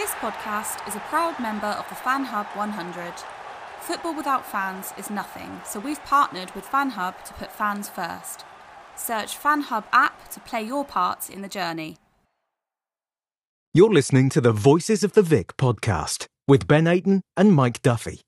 This podcast is a proud member of the FanHub 100. Football without fans is nothing, so we've partnered with FanHub to put fans first. Search FanHub app to play your part in the journey. You're listening to the Voices of the Vic podcast with Ben Aiton and Mike Duffy.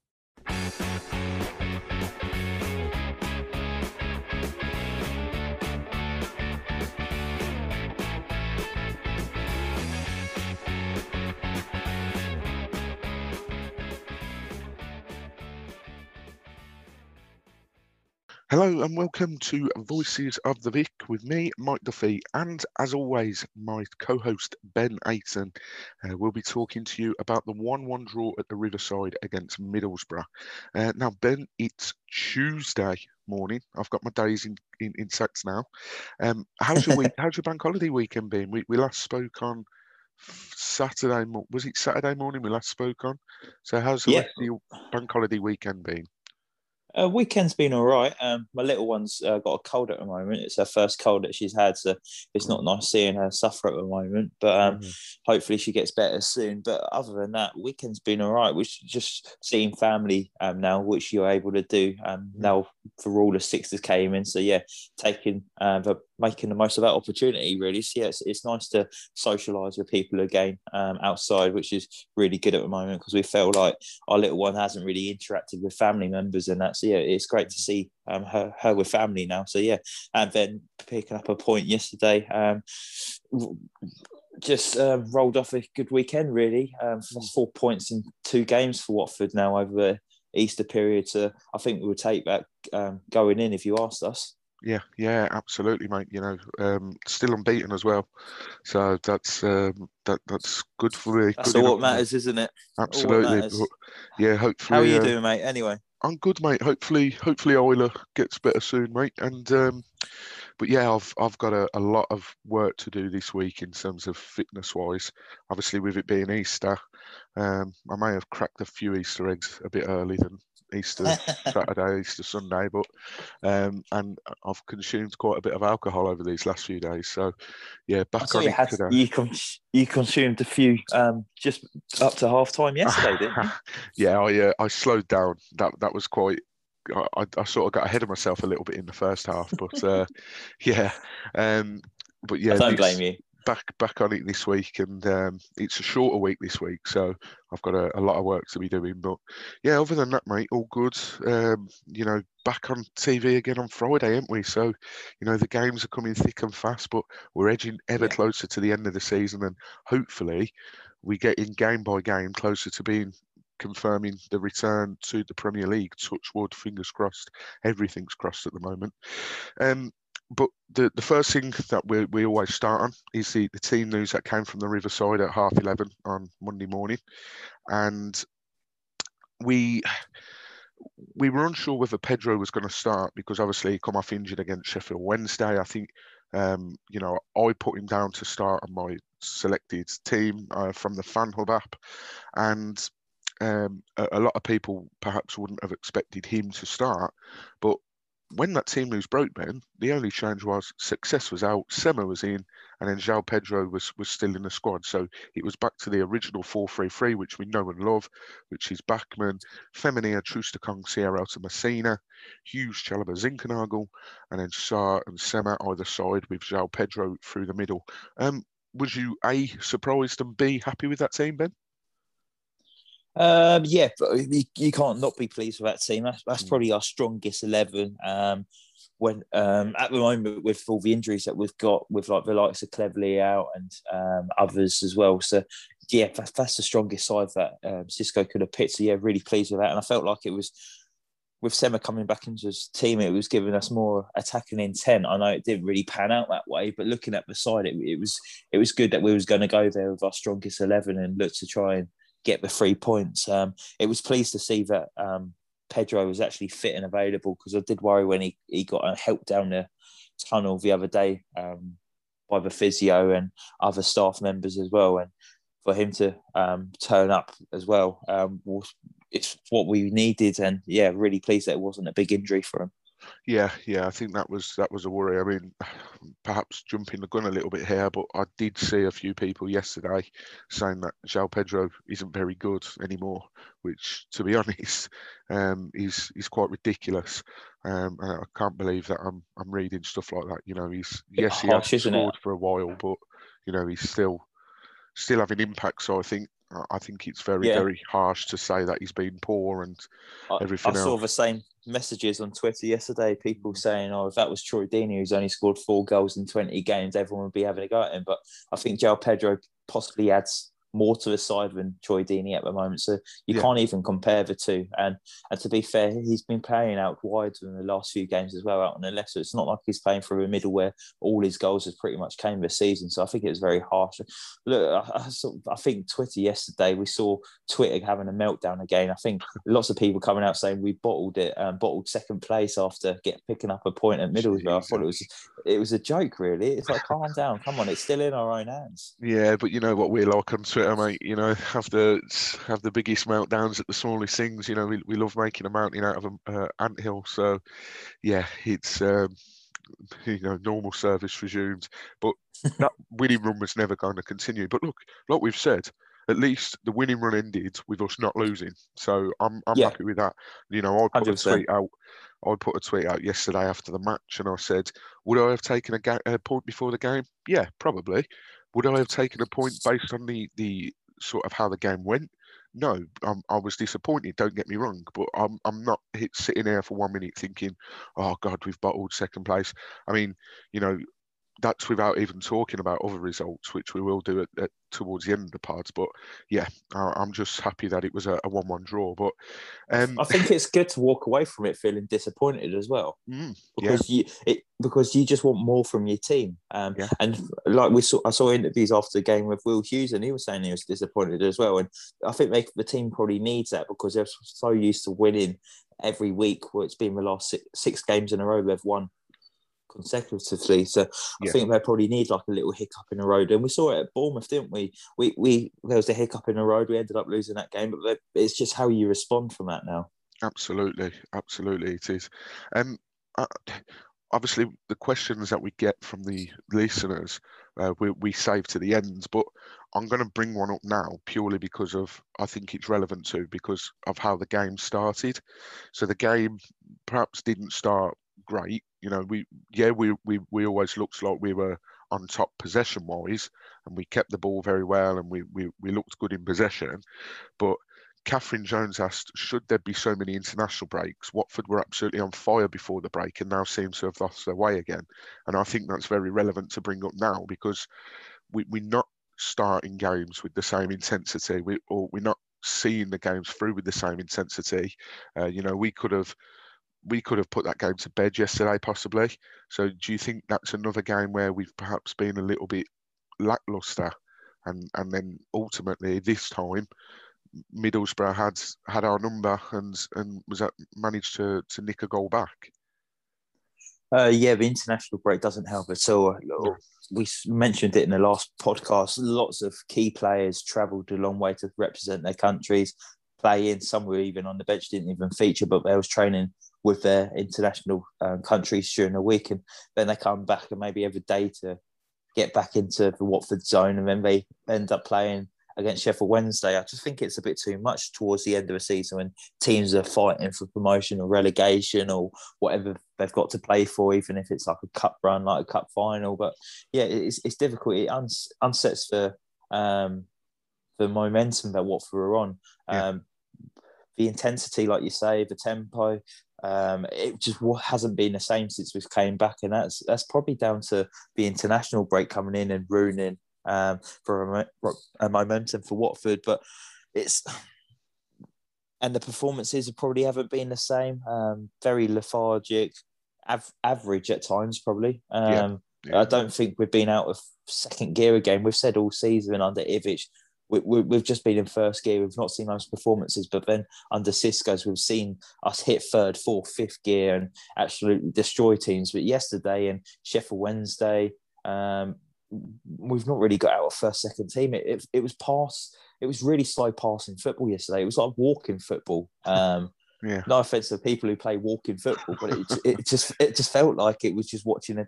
Hello and welcome to Voices of the Vic with me, Mike Duffy, and as always, my co-host Ben Aiton. We'll be talking to you about the 1-1 draw at the Riverside against Middlesbrough. Now, Ben, it's Tuesday morning. I've got my days in sets now. How's your week? How's your bank holiday weekend been? We last spoke on Saturday. Was it Saturday morning we last spoke on? So how's the rest of your bank holiday weekend been? Weekend's been all right. My little one's got a cold at the moment. It's her first cold that she's had, so it's not nice seeing her suffer at the moment. But hopefully she gets better soon. But other than that, weekend's been all right. We're just seeing family now, which you're able to do now for all the sixes came in. So making the most of that opportunity, really. So yeah, it's nice to socialise with people again outside, which is really good at the moment because we feel like our little one hasn't really interacted with family members and that. So yeah, it's great to see her with family now. So yeah, and then picking up a point yesterday, rolled off a good weekend really. 4 points in 2 games for Watford now over the Easter period. So I think we would take that going in if you asked us. Yeah, absolutely, mate. You know, still unbeaten as well, so that's good for me. That's all what matters, isn't it? Absolutely. But, yeah, hopefully. How are you doing, mate? Anyway, I'm good, mate. Hopefully, Euler gets better soon, mate. And but yeah, I've got a lot of work to do this week in terms of fitness wise. Obviously, with it being Easter, I may have cracked a few Easter eggs a bit early than Easter Saturday, Easter Sunday, but and I've consumed quite a bit of alcohol over these last few days. So yeah, back on it today. You consumed a few just up to half time yesterday, didn't you? Yeah, I slowed down. That was quite. I sort of got ahead of myself a little bit in the first half, but yeah, but yeah, I don't blame you. Back on it this week, and it's a shorter week this week, so I've got a lot of work to be doing. But yeah, other than that, mate, all good. You know, back on TV again on Friday, aren't we? So, you know, the games are coming thick and fast, but we're edging ever closer to the end of the season, and hopefully we get in game by game closer to confirming the return to the Premier League. Touch wood, fingers crossed. Everything's crossed at the moment. But the first thing that we always start on is the team news that came from the Riverside at 11:30 on Monday morning. And we were unsure whether Pedro was going to start because obviously he come off injured against Sheffield Wednesday. I think, you know, I put him down to start on my selected team from the FanHub app. And a lot of people perhaps wouldn't have expected him to start. But when that team news broke, Ben, the only change was Success was out, Sema was in, and then João Pedro was still in the squad. So it was back to the original 4-3-3, which we know and love, which is Bachmann, Femenia, Troost-Ekong, Sierra to Messina, Hughes, Chalobah, Zinkernagel, and then Sarr and Sema either side with João Pedro through the middle. Was you A, surprised, and B, happy with that team, Ben? Yeah, but you can't not be pleased with that team. That's probably our strongest 11. When at the moment with all the injuries that we've got, with like the likes of Cleverley out and others as well. So yeah, that's the strongest side that Xisco could have picked. So yeah, really pleased with that. And I felt like it was with Sema coming back into his team, it was giving us more attacking intent. I know it didn't really pan out that way, but looking at the side, it was good that we was going to go there with our strongest 11 and look to try and get the 3 points. It was pleased to see that Pedro was actually fit and available because I did worry when he got help down the tunnel the other day by the physio and other staff members as well. And for him to turn up as well, it's what we needed. And yeah, really pleased that it wasn't a big injury for him. Yeah, I think that was a worry. I mean, perhaps jumping the gun a little bit here, but I did see a few people yesterday saying that João Pedro isn't very good anymore, which, to be honest, is quite ridiculous. And I can't believe that I'm reading stuff like that. You know, he Harsh, hasn't isn't it? scored for a while, but you know, he's still having impact. So I think it's very, Yeah. very harsh to say that he's been poor and I everything saw else. the same messages on Twitter yesterday. People saying, "Oh, if that was Troy Deeney, who's only scored 4 goals in 20 games, everyone would be having a go at him." But I think João Pedro possibly adds more to the side than Troy Deeney at the moment, so you can't even compare the two. And to be fair, he's been playing out wide in the last few games as well, out on the left. So it's not like he's playing through the middle where all his goals have pretty much came this season. So I think it was very harsh. Look, I think Twitter yesterday, we saw Twitter having a meltdown again. I think lots of people coming out saying we bottled it, bottled second place after picking up a point at Middlesbrough. I thought it was a joke, really. It's like, calm down, come on, it's still in our own hands. Yeah, but you know what we're like on Twitter, mate. You know, have the biggest meltdowns at the smallest things. You know, we love making a mountain out of an anthill. So, yeah, it's you know, normal service resumed. But that winning run was never going to continue. But look, like we've said, at least the winning run ended with us not losing. So I'm happy with that. You know, I put 100%. a tweet out yesterday after the match, and I said, would I have taken a point before the game? Yeah, probably. Would I have taken a point based on the sort of how the game went? No, I was disappointed. Don't get me wrong, but I'm not sitting there for 1 minute thinking, oh God, we've bottled second place. I mean, you know, that's without even talking about other results, which we will do at towards the end of the pods. But yeah, I'm just happy that it was a 1-1 draw. But I think it's good to walk away from it feeling disappointed as well, because you just want more from your team. And like I saw interviews after the game with Will Hughes, and he was saying he was disappointed as well. And I think the team probably needs that, because they're so used to winning every week. Where it's been the last six games in a row they've won consecutively. So I think they probably need like a little hiccup in the road. And we saw it at Bournemouth, didn't we? We there was a hiccup in the road. We ended up losing that game, but it's just how you respond from that now. Absolutely it is. Obviously the questions that we get from the listeners we save to the end, but I'm going to bring one up now purely because I think it's relevant because of how the game started. So the game perhaps didn't start great. You know, we always looked like we were on top possession wise, and we kept the ball very well, and we looked good in possession. But Catherine Jones asked, should there be so many international breaks? Watford were absolutely on fire before the break and now seem to have lost their way again. And I think that's very relevant to bring up now, because we're not starting games with the same intensity. We're not seeing the games through with the same intensity. You know, we could have put that game to bed yesterday, possibly. So do you think that's another game where we've perhaps been a little bit lacklustre, and then ultimately this time Middlesbrough had our number and managed to nick a goal back? The international break doesn't help at all. We mentioned it in the last podcast. Lots of key players travelled a long way to represent their countries, play in. Some were even on the bench, didn't even feature, but they was training with their international countries during the week, and then they come back and maybe have a day to get back into the Watford zone, and then they end up playing against Sheffield Wednesday. I just think it's a bit too much towards the end of the season when teams are fighting for promotion or relegation or whatever they've got to play for, even if it's like a cup run, like a cup final. But yeah, it's difficult. It unsets the momentum that Watford are on. The intensity, like you say, the tempo, it just hasn't been the same since we've came back, and that's probably down to the international break coming in and ruining for a momentum for Watford. But the performances probably haven't been the same. Very lethargic, average at times, probably. I don't think we've been out of second gear again. We've said all season under Ivic, we've just been in first gear. We've not seen those performances, but then under Xisco's, we've seen us hit third, fourth, fifth gear and absolutely destroy teams. But yesterday and Sheffield Wednesday, we've not really got out of first, second team. It was really slow passing football yesterday. It was like walking football. No offense to people who play walking football, but it just felt like it was just watching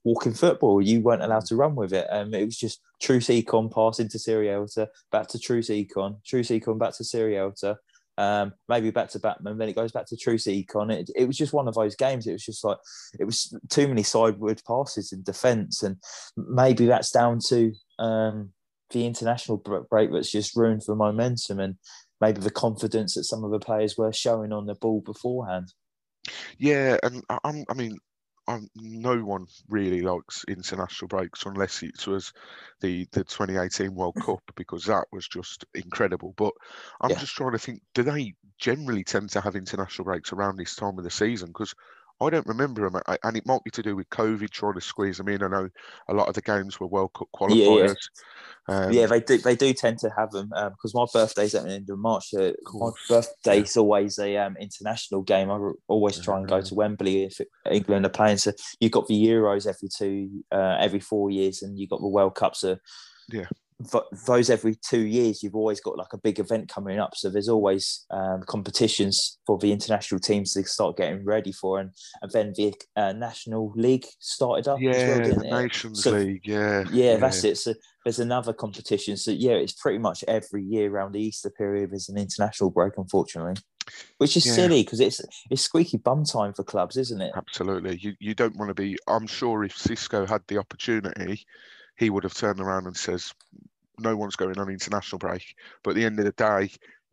walking football. You weren't allowed to run with it. It was just Truce Econ pass into Sirielta, back to Truce Econ back to Sirielta, maybe back to Batman, then it goes back to Truce Econ. It was just one of those games. It was just like, it was too many sideward passes in defence, and maybe that's down to the international break that's just ruined the momentum and maybe the confidence that some of the players were showing on the ball beforehand. Yeah, and I mean, no one really likes international breaks unless it was the 2018 World Cup, because that was just incredible. But I'm just trying to think, do they generally tend to have international breaks around this time of the season? Because I don't remember them, and it might be to do with COVID trying to squeeze them in. I know a lot of the games were World Cup qualifiers. Yeah, they do tend to have them, because my birthday's at the end of March. My birthday's always a international game. I always try and go to Wembley if England are playing. So you've got the Euros every 4 years, and you've got the World Cups. So those every 2 years, you've always got like a big event coming up. So there's always competitions for the international teams to start getting ready for, and then the National League started up as well, didn't the it? Nations League, that's it. So there's another competition. So it's pretty much every year around the Easter period there's an international break, unfortunately, which is silly because it's squeaky bum time for clubs, isn't it? Absolutely. You don't want to be. I'm sure if Xisco had the opportunity, he would have turned around and says, no one's going on international break. But at the end of the day,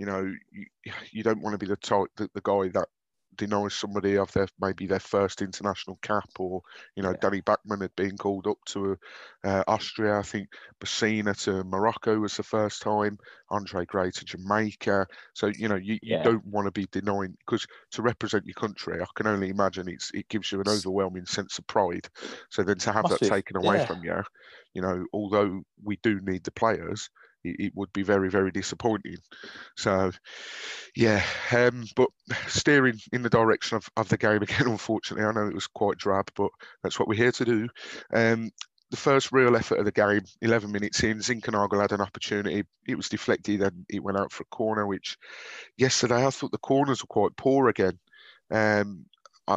you don't want to be the guy that denies somebody of their first international cap, or Danny Bachmann had been called up to Austria. I think Bassina to Morocco was the first time. Andre Gray to Jamaica. So you don't want to be denying, because to represent your country, I can only imagine it gives you an overwhelming sense of pride. So then to have that taken away from you, although we do need the players, it would be very, very disappointing. So, but steering in the direction of the game again, unfortunately. I know it was quite drab, but that's what we're here to do. The first real effort of the game, 11 minutes in, Zinkernagel had an opportunity. It was deflected and it went out for a corner, which yesterday I thought the corners were quite poor again. I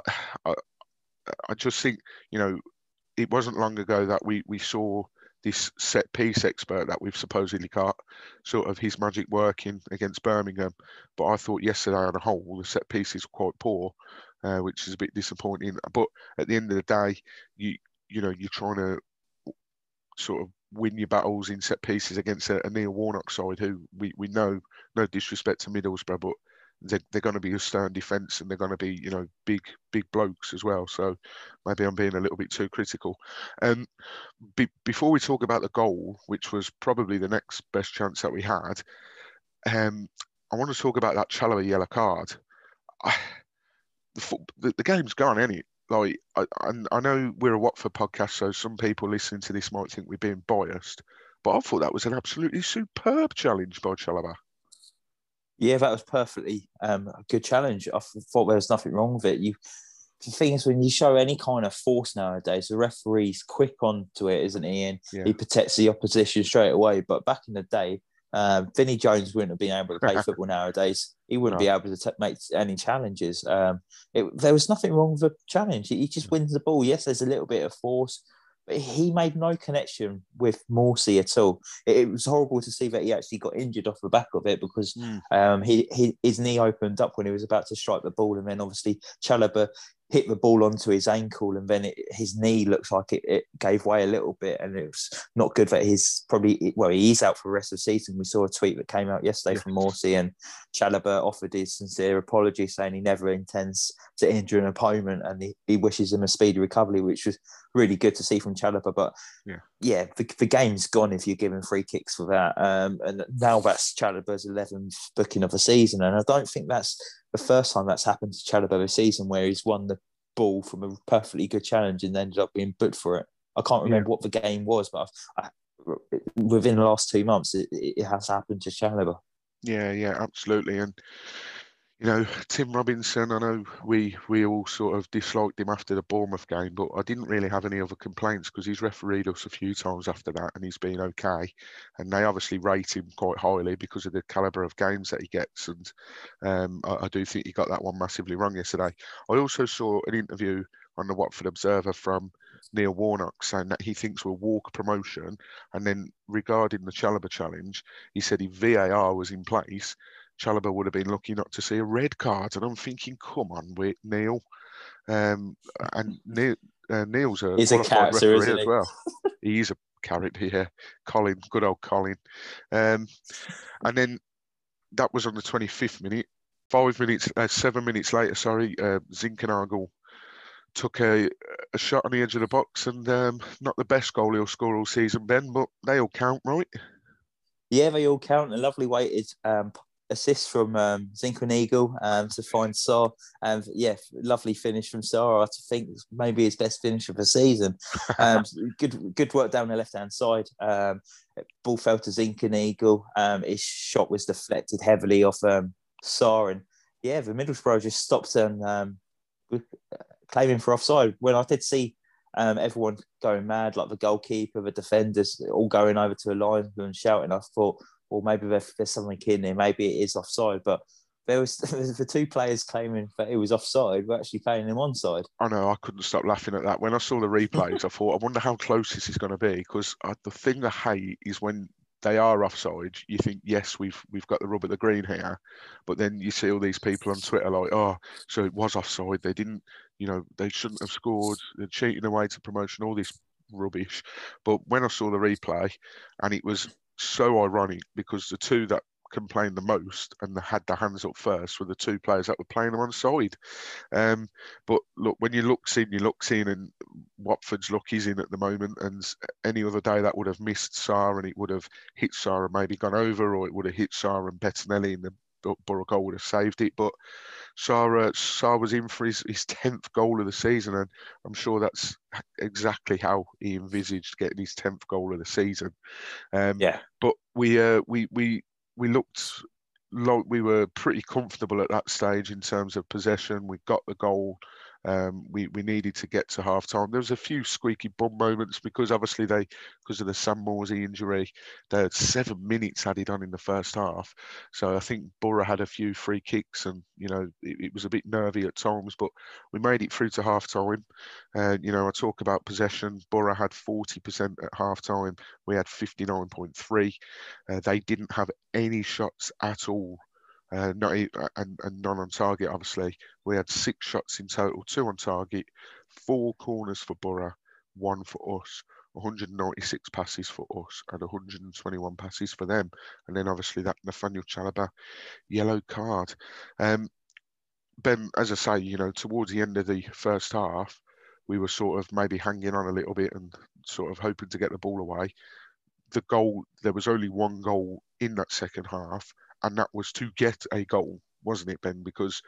just think, it wasn't long ago that we saw this set piece expert that we've supposedly got, sort of his magic working against Birmingham. But I thought yesterday on a whole, the set pieces were quite poor, which is a bit disappointing. But at the end of the day, you're trying to sort of win your battles in set pieces against a Neil Warnock side who we know, no disrespect to Middlesbrough, but they're going to be a stern defence, and they're going to be, big blokes as well. So maybe I'm being a little bit too critical. Before we talk about the goal, which was probably the next best chance that we had, I want to talk about that Chalobah yellow card. The game's gone, ain't it? Like, I know we're a Watford podcast, so some people listening to this might think we're being biased, but I thought that was an absolutely superb challenge by Chalobah. Yeah, that was perfectly a good challenge. I thought there was nothing wrong with it. The thing is, when you show any kind of force nowadays, the referee's quick onto it, isn't he? And he protects the opposition straight away. But back in the day, Vinnie Jones wouldn't have been able to play football nowadays. He wouldn't be able to make any challenges. There was nothing wrong with the challenge. He just wins the ball. Yes, there's a little bit of force, but he made no connection with Morsy at all. It was horrible to see that he actually got injured off the back of it, because his knee opened up when he was about to strike the ball, and then obviously Chalobah hit the ball onto his ankle, and then his knee looks like it gave way a little bit, and it was not good that he's out for the rest of the season. We saw a tweet that came out yesterday from Morsy, and Chalobah offered his sincere apology, saying he never intends to injure an opponent, and he wishes him a speedy recovery, which was really good to see from Chalobah. But the game's gone if you're giving free kicks for that, and now that's Chalobah's 11th booking of the season, and I don't think that's the first time that's happened to Chalobah this season, where he's won the ball from a perfectly good challenge and ended up being booked for it. I can't remember what the game was, but within the last 2 months, it has happened to Chalobah. Yeah, absolutely. And Tim Robinson, I know we all sort of disliked him after the Bournemouth game, but I didn't really have any other complaints, because he's refereed us a few times after that and he's been okay. And they obviously rate him quite highly because of the calibre of games that he gets. And I do think he got that one massively wrong yesterday. I also saw an interview on the Watford Observer from Neil Warnock, saying that he thinks we'll walk promotion. And then regarding the Chalobah challenge, he said if VAR was in place, Chalobah would have been lucky not to see a red card. And I'm thinking, come on, wait, Neil. And Neil's a He's a qualified character, referee isn't as he? well. He's a character here. Colin, good old Colin. And then that was on the 25th minute. 7 minutes later, Zinkernagel took a shot on the edge of the box, and not the best goal he'll score all season, Ben, but they all count, right? Yeah, they all count. A lovely weighted assist from Zinkernagel to find Sarr. And lovely finish from Sarr. I think maybe his best finish of the season. Good work down the left-hand side. Ball fell to Zinkernagel. His shot was deflected heavily off Sarr. And the Middlesbrough just stopped and claiming for offside. When I did see everyone going mad, like the goalkeeper, the defenders, all going over to a line and shouting, I thought, well, maybe there's something in there. Maybe it is offside. But there was the two players claiming that it was offside were actually playing him onside. I know, I couldn't stop laughing at that. When I saw the replays, I thought, I wonder how close this is going to be, because the thing I hate is when they are offside, you think, yes, we've got the rub of the green here, but then you see all these people on Twitter like, oh, so it was offside. They didn't, they shouldn't have scored. They're cheating away to promotion, all this rubbish. But when I saw the replay, and it was so ironic because the two that complained the most and had their hands up first were the two players that were playing them on side. But look, when you look in, and Watford's luck is in at the moment, and any other day that would have missed Sarr and it would have hit Sarr and maybe gone over, or it would have hit Sarr and Bettinelli and the Borough goal would have saved it. But Sarr was in for his 10th goal of the season, and I'm sure that's exactly how he envisaged getting his 10th goal of the season. But we looked like we were pretty comfortable at that stage in terms of possession. We got the goal. We needed to get to half time. There was a few squeaky bum moments because obviously because of the Sam Morsy injury, they had 7 minutes added on in the first half. So I think Borough had a few free kicks, and it was a bit nervy at times, but we made it through to half time. I talk about possession. Borough had 40% at half time. We had 59.3. They didn't have any shots at all. And none on target, obviously. We had 6 shots in total, 2 on target, 4 corners for Borough, 1 for us, 196 passes for us, and 121 passes for them. And then obviously that Nathaniel Chalobah yellow card. Ben, as I say, towards the end of the first half, we were sort of maybe hanging on a little bit and sort of hoping to get the ball away. There was only 1 goal in that second half, and that was to get a goal, wasn't it, Ben? Because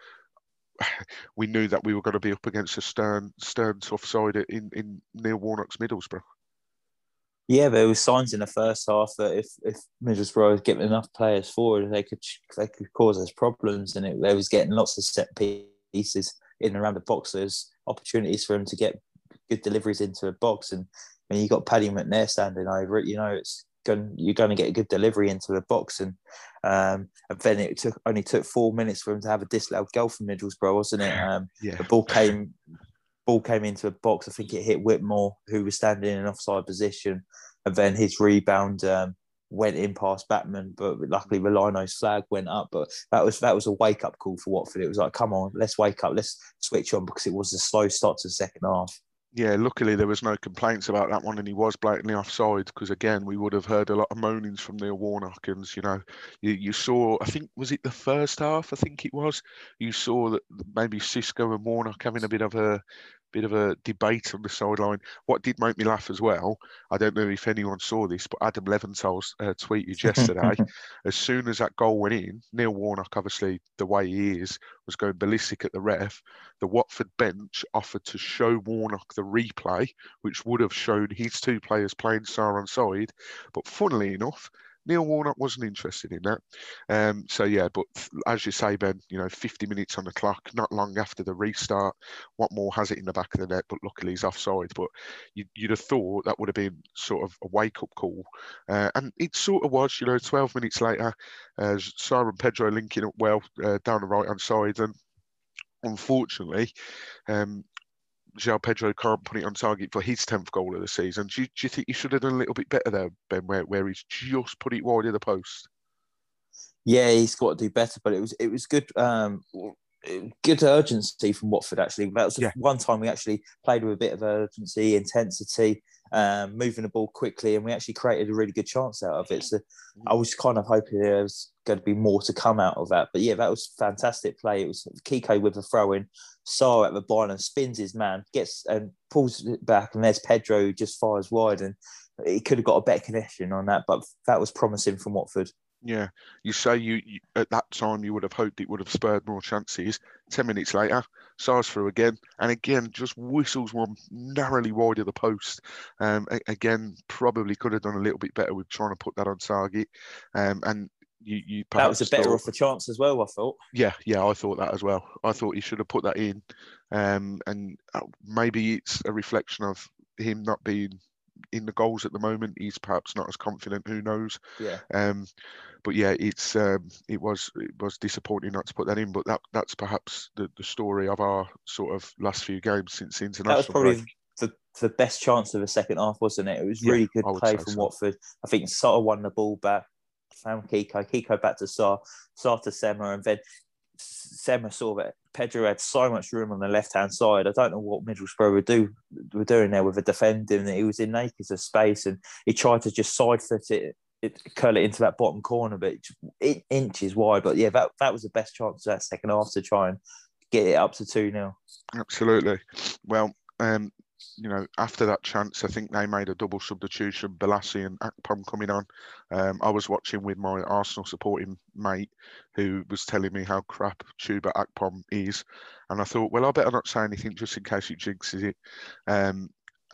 we knew that we were going to be up against a stern tough side in Neil Warnock's Middlesbrough. Yeah, there were signs in the first half that if Middlesbrough was getting enough players forward, they could cause us problems, and they was getting lots of set pieces in and around the box. There's opportunities for them to get good deliveries into a box, and when you got Paddy McNair standing over it, you're going to get a good delivery into the box, and then it only took 4 minutes for him to have a disallowed goal from Middlesbrough, wasn't it? The ball came into a box. I think it hit Whitmore, who was standing in an offside position, and then his rebound went in past Batman, but luckily Relino's flag went up. But that was a wake up call for Watford. It was like, come on, let's wake up, let's switch on, because it was a slow start to the second half. Yeah, luckily there was no complaints about that one, and he was blatantly offside, because again we would have heard a lot of moanings from Neil Warnock. And you saw, I think, was it the first half? I think it was. You saw that maybe Xisco and Warnock having a bit of a debate on the sideline. What did make me laugh as well, I don't know if anyone saw this, but Adam Leventhal tweeted yesterday, as soon as that goal went in, Neil Warnock, obviously the way he is, was going ballistic at the ref. The Watford bench offered to show Warnock the replay, which would have shown his 2 players playing Sarr on side. But funnily enough, Neil Warnock wasn't interested in that. But as you say, Ben, 50 minutes on the clock, not long after the restart. Watmore has it in the back of the net, but luckily he's offside. But you'd have thought that would have been sort of a wake-up call. And it sort of was, 12 minutes later, Sarr and Pedro linking up well down the right-hand side. And unfortunately, João Pedro can't put it on target for his 10th goal of the season. Do you think he should have done a little bit better there, Ben, where he's just put it wide of the post? Yeah, he's got to do better, but it was good. Good urgency from Watford. Actually, that was the one time we actually played with a bit of urgency, intensity, moving the ball quickly, and we actually created a really good chance out of it. So I was kind of hoping there was going to be more to come out of that. But yeah, that was fantastic play. It was Kiko with a throw in, Sarr at the byline, spins his man, gets and pulls it back, and there's Pedro who just fires wide, and he could have got a better connection on that, but that was promising from Watford. Yeah, you say you at that time you would have hoped it would have spurred more chances. 10 minutes later, Sarr's through again, and again just whistles one narrowly wide of the post. Again, probably could have done a little bit better with trying to put that on target. And you perhaps that was a better off a chance as well, I thought. Yeah, I thought that as well. I thought he should have put that in, and maybe it's a reflection of him not being in the goals at the moment. He's perhaps not as confident. Who knows? Yeah. But yeah, it was disappointing not to put that in. But that's perhaps the story of our sort of last few games since the international. That was probably the best chance of the second half, wasn't it? It was really good play from Watford. I think Sarr won the ball back, found Kiko back to Sarr to Sema, and then Sema saw that Pedro had so much room on the left-hand side. I don't know what Middlesbrough were doing there with a defending. He was in acres of space, and he tried to just side foot it, curl it into that bottom corner, but inches wide. But yeah, that was the best chance of that second half to try and get it up to 2-0. Absolutely. Well, after that chance, I think they made a double substitution, Balassi and Akpom coming on. I was watching with my Arsenal supporting mate who was telling me how crap Chuba Akpom is. And I thought, well, I better not say anything just in case it jinxes it. And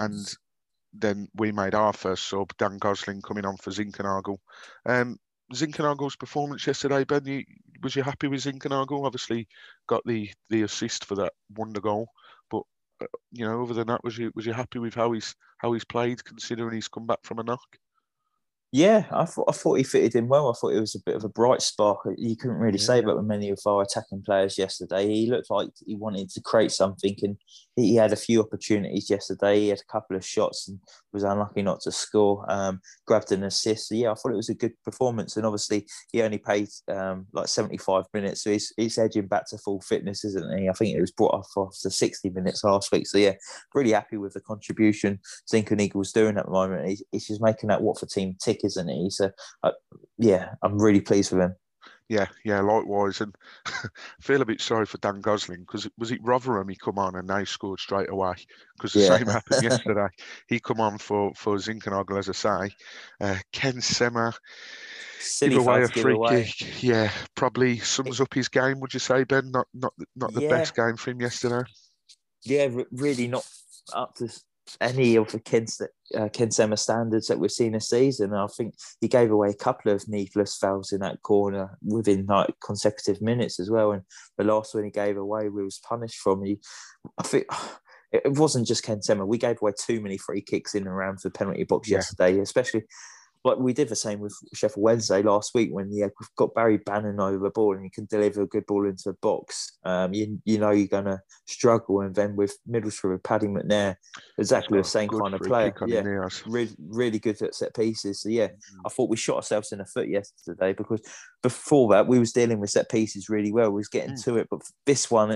then we made our first sub, Dan Gosling coming on for Zinkernagel. Zinkernagel's performance yesterday, Ben, was you happy with Zinkernagel? Obviously got the assist for that wonder goal. But other than that, was you happy with how he's played, considering he's come back from a knock? Yeah, I thought he fitted in well. I thought it was a bit of a bright spark. You couldn't really say that with many of our attacking players yesterday. He looked like he wanted to create something, and he had a few opportunities yesterday. He had a couple of shots and was unlucky not to score. Grabbed an assist. So yeah, I thought it was a good performance. And obviously, he only played like 75 minutes, so he's edging back to full fitness, isn't he? I think it was brought off after 60 minutes last week. So yeah, really happy with the contribution Zinkernagel's doing at the moment. He's just making that Watford team tick, isn't he? So yeah, I'm really pleased with him. Yeah, likewise. And I feel a bit sorry for Dan Gosling, because was it Rotherham he come on and they scored straight away? Because the same happened yesterday. He come on for Zinkernagel, as I say. Ken Sema give away a free kick. Yeah, probably sums up his game. Would you say, Ben? Not the best game for him yesterday. Yeah, really not up to any of the Ken Sema standards that we've seen this season. And I think he gave away a couple of needless fouls in that corner within like consecutive minutes as well. And the last one he gave away, we was punished from. I think it wasn't just Ken Sema. We gave away too many free kicks in and around the penalty box yesterday, especially. Like we did the same with Sheffield Wednesday last week when we've got Barry Bannon over the ball and you can deliver a good ball into the box. You know you're going to struggle. And then with Middlesbrough, with Paddy McNair, exactly the same kind of player. Yeah, really good at set pieces. So yeah, I thought we shot ourselves in the foot yesterday, because before that we was dealing with set pieces really well. We was getting to it, but this one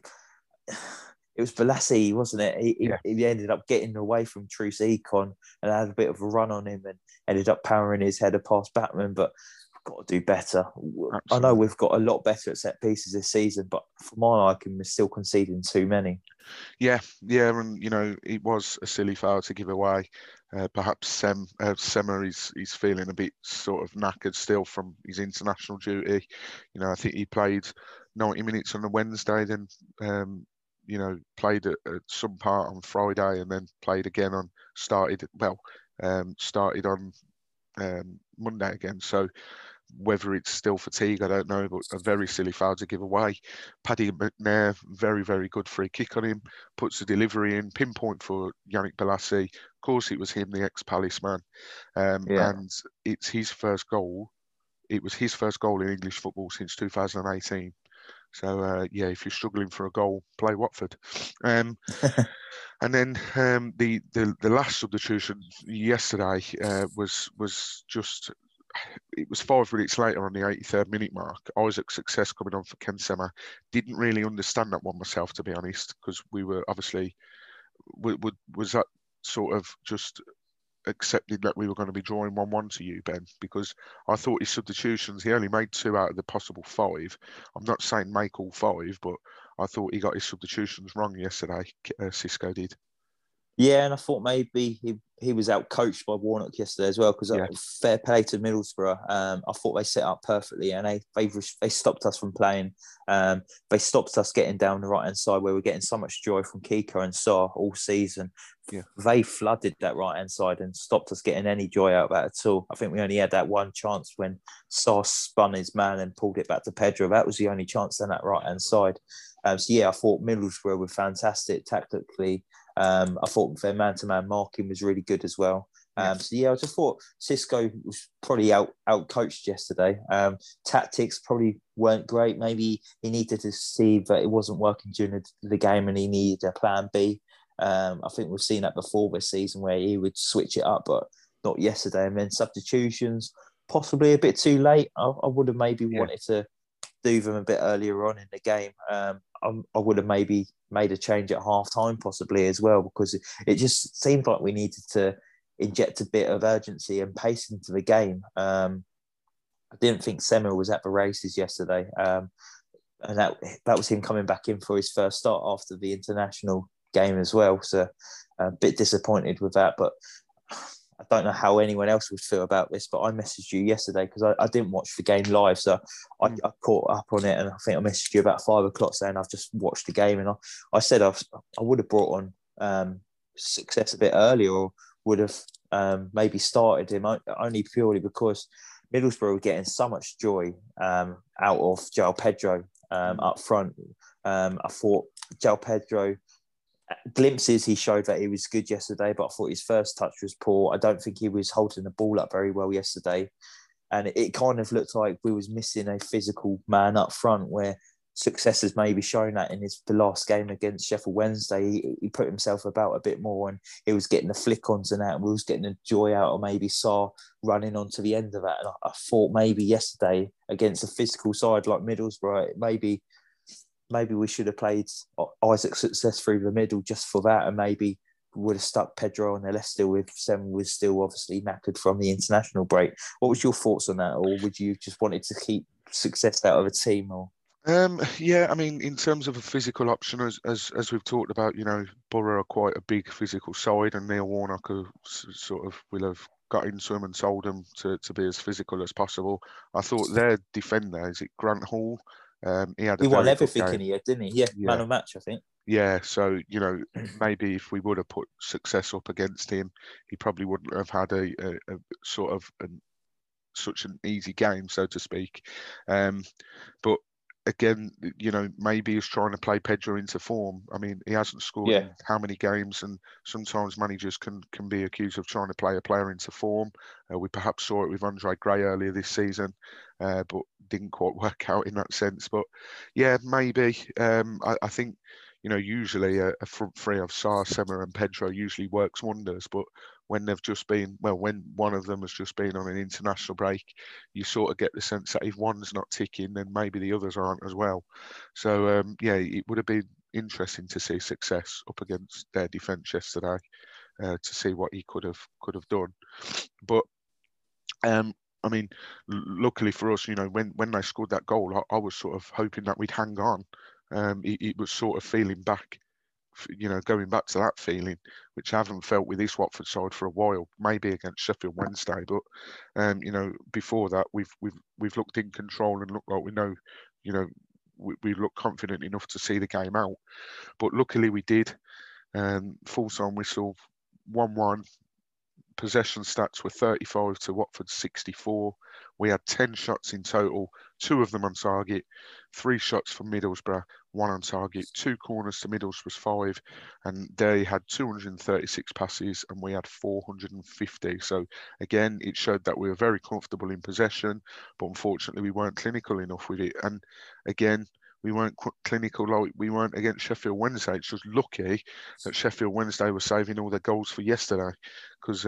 it was Balassi, wasn't it? He ended up getting away from Truce Econ and had a bit of a run on him and ended up powering his header past Batman. But we've got to do better. Absolutely. I know we've got a lot better at set pieces this season, but for my liking, we're still conceding too many. Yeah, and it was a silly foul to give away. Perhaps Sema is feeling a bit sort of knackered still from his international duty. I think he played 90 minutes on a Wednesday, then played at some part on Friday, and then played again started on Monday again. So whether it's still fatigue, I don't know, but a very silly foul to give away. Paddy McNair, very, very good free kick on him, puts the delivery in, pinpoint for Yannick Balassi. Of course, it was him, the ex-Palace man. And it's his first goal. It was his first goal in English football since 2018. So if you're struggling for a goal, play Watford. And then the last substitution yesterday was just. It was 5 minutes later on the 83rd minute mark. Isaac Success coming on for Ken Sema. Didn't really understand that one myself, to be honest, because we were obviously was that sort of just accepting that we were going to be drawing 1-1 to you, Ben? Because I thought his substitutions, he only made 2 out of the possible 5. I'm not saying make all 5, but I thought he got his substitutions wrong yesterday. Xisco did. Yeah, and I thought maybe he was out coached by Warnock yesterday as well, because fair play to Middlesbrough. I thought they set up perfectly, and they stopped us from playing. They stopped us getting down the right hand side where we're getting so much joy from Kiko and Sarr all season. Yeah. They flooded that right hand side and stopped us getting any joy out of that at all. I think we only had that one chance when Sarr spun his man and pulled it back to Pedro. That was the only chance on that right hand side. I thought Middlesbrough were fantastic tactically. I thought their man-to-man marking was really good as well. I just thought Xisco was probably out coached yesterday. Tactics probably weren't great. Maybe he needed to see that it wasn't working during the game and he needed a plan B. I think we've seen that before this season where he would switch it up, but not yesterday. And then substitutions, possibly a bit too late. I would have maybe wanted to do them a bit earlier on in the game. I would have maybe made a change at half time possibly as well, because it just seemed like we needed to inject a bit of urgency and pace into the game. I didn't think Sema was at the races yesterday. And that was him coming back in for his first start after the international game as well. So a bit disappointed with that, but I don't know how anyone else would feel about this, but I messaged you yesterday because I didn't watch the game live. So I caught up on it, and I think I messaged you about 5 o'clock saying I've just watched the game. And I said I would have brought on Success a bit earlier, or would have maybe started him only purely because Middlesbrough were getting so much joy out of João Pedro up front. I thought João Pedro, glimpses he showed that he was good yesterday, but I thought his first touch was poor. I don't think he was holding the ball up very well yesterday, and it kind of looked like we was missing a physical man up front, where Success has maybe shown that in the last game against Sheffield Wednesday. He put himself about a bit more, and he was getting the flick-ons and that, and we was getting the joy out of maybe Sarr running onto the end of that. And I thought maybe yesterday against a physical side like Middlesbrough, maybe we should have played Isaac Success through the middle just for that, and maybe would have stuck Pedro on the left still with Sem was still obviously knackered from the international break. What was your thoughts on that, or would you just wanted to keep Success out of a team? Or I mean, in terms of a physical option, as we've talked about, Borough are quite a big physical side, and Neil Warnock sort of will have got into him and told him to be as physical as possible. I thought their defender, is it Grant Hall? He won everything in the end, didn't he? Yeah, man of match, I think. Yeah, so maybe if we would have put Success up against him, he probably wouldn't have had a sort of such an easy game, so to speak. But again, maybe he's trying to play Pedro into form. I mean, he hasn't scored in how many games, and sometimes managers can be accused of trying to play a player into form. We perhaps saw it with Andre Gray earlier this season, but didn't quite work out in that sense. But yeah, maybe. I think, usually a front three of Sarr, Sema and Pedro usually works wonders, but when they've just been, when one of them has just been on an international break, you sort of get the sense that if one's not ticking, then maybe the others aren't as well. So, it would have been interesting to see Success up against their defence yesterday, to see what he could have done. But, I mean, luckily for us, when they scored that goal, I was sort of hoping that we'd hang on. It was sort of feeling back, going back to that feeling, which I haven't felt with this Watford side for a while. Maybe against Sheffield Wednesday, but before that, we've looked in control and looked like we know, we look confident enough to see the game out. But luckily we did. Full time whistle, 1-1. Possession stats were 35 to Watford's 64. We had 10 shots in total, 2 of them on target, 3 shots for Middlesbrough, 1 on target, 2 corners to Middlesbrough's 5, and they had 236 passes and we had 450. So again, it showed that we were very comfortable in possession, but unfortunately we weren't clinical enough with it. And again, we weren't clinical like we weren't against Sheffield Wednesday. It's just lucky that Sheffield Wednesday were saving all their goals for yesterday, because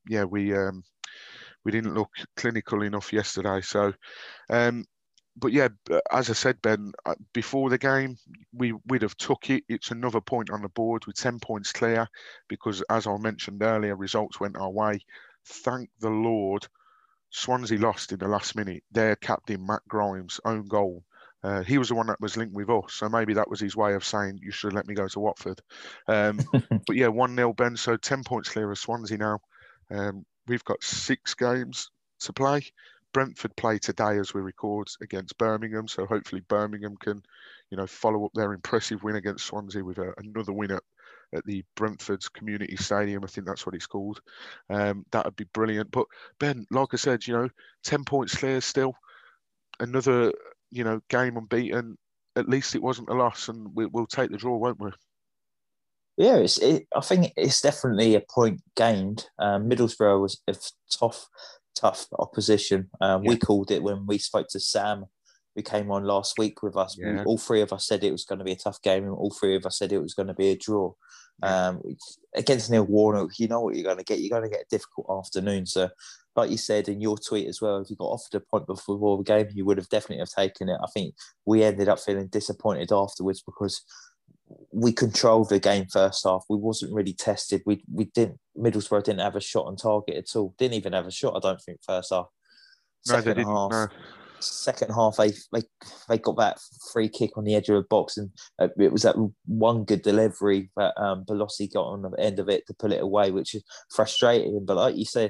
we didn't look clinical enough yesterday. So, but yeah, as I said, Ben, before the game, we'd have took it. It's another point on the board with 10 points clear, because as I mentioned earlier, results went our way. Thank the Lord, Swansea lost in the last minute. Their captain, Matt Grimes, own goal. He was the one that was linked with us, so maybe that was his way of saying, you should let me go to Watford. But yeah, 1-0, Ben, so 10 points clear of Swansea now. We've got 6 games to play. Brentford play today as we record against Birmingham, so hopefully Birmingham can, follow up their impressive win against Swansea with another win at the Brentford's Community Stadium. I think that's what it's called. That would be brilliant. But Ben, like I said, 10 points clear still. Another, game unbeaten. At least it wasn't a loss, and we'll take the draw, won't we? Yeah, I think it's definitely a point gained. Middlesbrough was a tough opposition. We called it when we spoke to Sam, who came on last week with us. Yeah. All 3 of us said it was going to be a tough game, and all 3 of us said it was going to be a draw. Against Neil Warnock, you know what you're going to get. You're going to get a difficult afternoon. So, like you said in your tweet as well, if you got offered a point before the game, you would have definitely taken it. I think we ended up feeling disappointed afterwards because we controlled the game first half. We wasn't really tested. Middlesbrough didn't have a shot on target at all. Didn't even have a shot, I don't think, first half. Second half, they got that free kick on the edge of the box, and it was that one good delivery that Belossi got on the end of it to pull it away, which is frustrating. But like you said,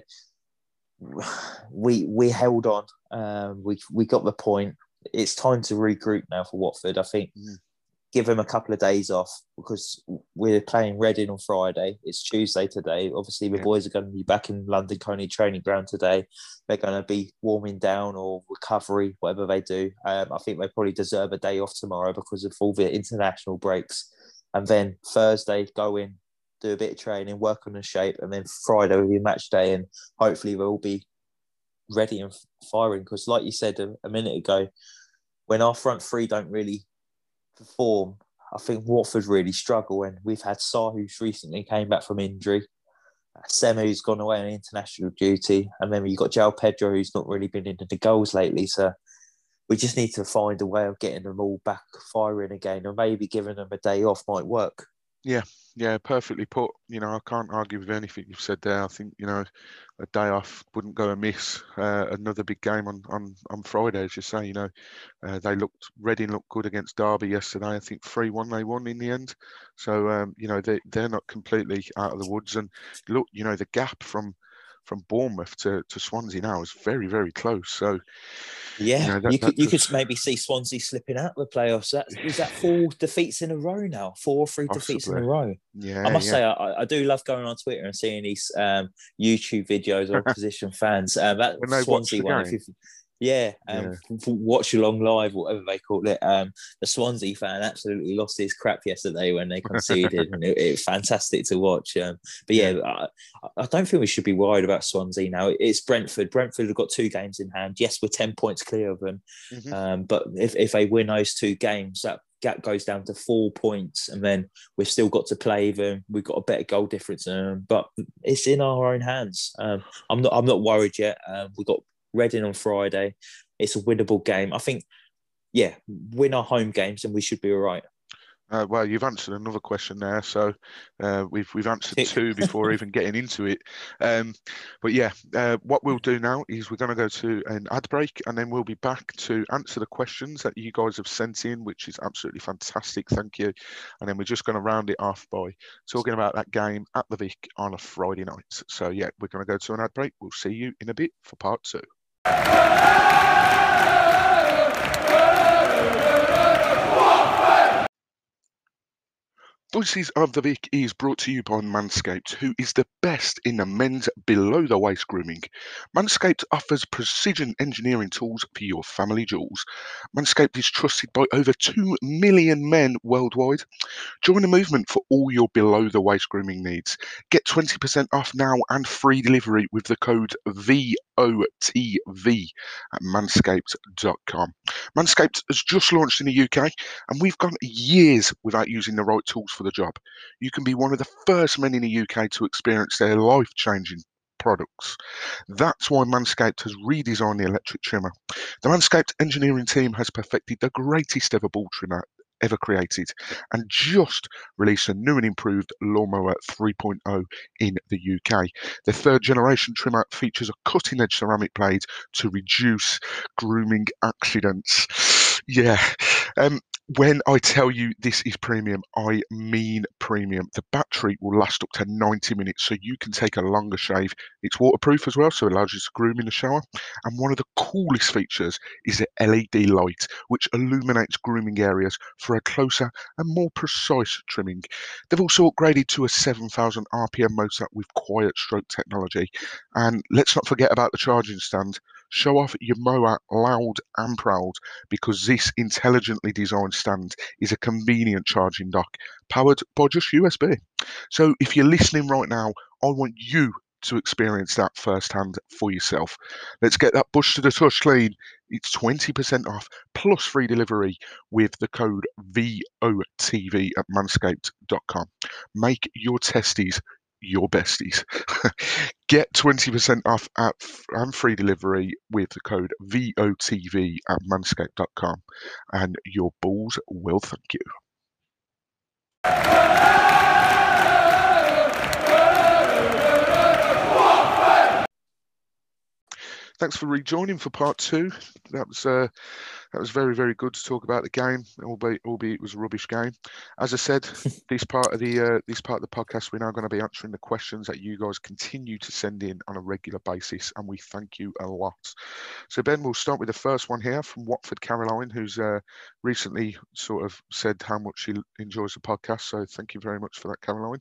we held on. We got the point. It's time to regroup now for Watford. I think. Give them a couple of days off, because we're playing Reading on Friday. It's Tuesday today. Obviously, the boys are going to be back in London Colney training ground today. They're going to be warming down or recovery, whatever they do. I think they probably deserve a day off tomorrow because of all the international breaks. And then Thursday, go in, do a bit of training, work on the shape, and then Friday will be match day, and hopefully we'll all be ready and firing. Because like you said a minute ago, when our front 3 don't really perform, I think Watford really struggle, and we've had Sarr, who's recently came back from injury, Sema, who's gone away on international duty, and then you've got João Pedro, who's not really been into the goals lately. So we just need to find a way of getting them all back firing again, or maybe giving them a day off might work. Yeah, perfectly put. I can't argue with anything you've said there. I think, a day off wouldn't go amiss. Another big game on Friday, as you say. Reading looked good against Derby yesterday. I think 3-1 they won in the end. So, they're not completely out of the woods. And look, the gap from Bournemouth to Swansea now is very, very close. So, yeah, you could maybe see Swansea slipping out of the playoffs. Is that 4 defeats in a row now? 4 or 3 defeats in a row. Yeah, I must say, I do love going on Twitter and seeing these YouTube videos of opposition fans. That Swansea one, watch along live, whatever they call it. The Swansea fan absolutely lost his crap yesterday when they conceded, and it was fantastic to watch. I don't think we should be worried about Swansea now. It's Brentford. Brentford have got 2 games in hand. Yes, we're 10 points clear of them, but if they win those 2 games, that gap goes down to 4 points, and then we've still got to play them. We've got a better goal difference, but it's in our own hands. I'm not worried yet. We've got Reading on Friday. It's a winnable game. I think, win our home games and we should be all right. Well, you've answered another question there. So we've answered 2 before even getting into it. What we'll do now is we're going to go to an ad break, and then we'll be back to answer the questions that you guys have sent in, which is absolutely fantastic. Thank you. And then we're just going to round it off by talking about that game at the Vic on a Friday night. So, we're going to go to an ad break. We'll see you in a bit for part 2. Voices of the Vic is brought to you by Manscaped, who is the best in the men's below the waist grooming. Manscaped offers precision engineering tools for your family jewels. Manscaped is trusted by over 2 million men worldwide. Join the movement for all your below the waist grooming needs. Get 20% off now and free delivery with the code VOTV at manscaped.com. Manscaped has just launched in the UK, and we've gone years without using the right tools for the job. You can be one of the first men in the UK to experience their life-changing products. That's why Manscaped has redesigned the electric trimmer. The Manscaped engineering team has perfected the greatest ever ball trimmer ever created and just released a new and improved Lawnmower 3.0 in the UK. The third generation trimmer features a cutting edge ceramic blade to reduce grooming accidents. Yeah. When I tell you this is premium, I mean premium. The battery will last up to 90 minutes, so you can take a longer shave. It's waterproof as well, so it allows you to groom in the shower. And one of the coolest features is the LED light, which illuminates grooming areas for a closer and more precise trimming. They've also upgraded to a 7,000 RPM motor with quiet stroke technology. And let's not forget about the charging stand. Show off your mower loud and proud, because this intelligently designed stand is a convenient charging dock powered by just USB. So if you're listening right now, I want you to experience that firsthand for yourself. Let's get that bush to the touch clean. It's 20% off plus free delivery with the code VOTV at manscaped.com. Make your testes your besties. Get 20% off and free delivery with the code VOTV at manscaped.com, and your balls will thank you. Thanks for rejoining for part two. That was very, very good to talk about the game, albeit it was a rubbish game. As I said, this part of the podcast, we're now going to be answering the questions that you guys continue to send in on a regular basis, and we thank you a lot. So Ben, we'll start with the first one here from Watford Caroline, who's recently sort of said how much she enjoys the podcast. So thank you very much for that, Caroline.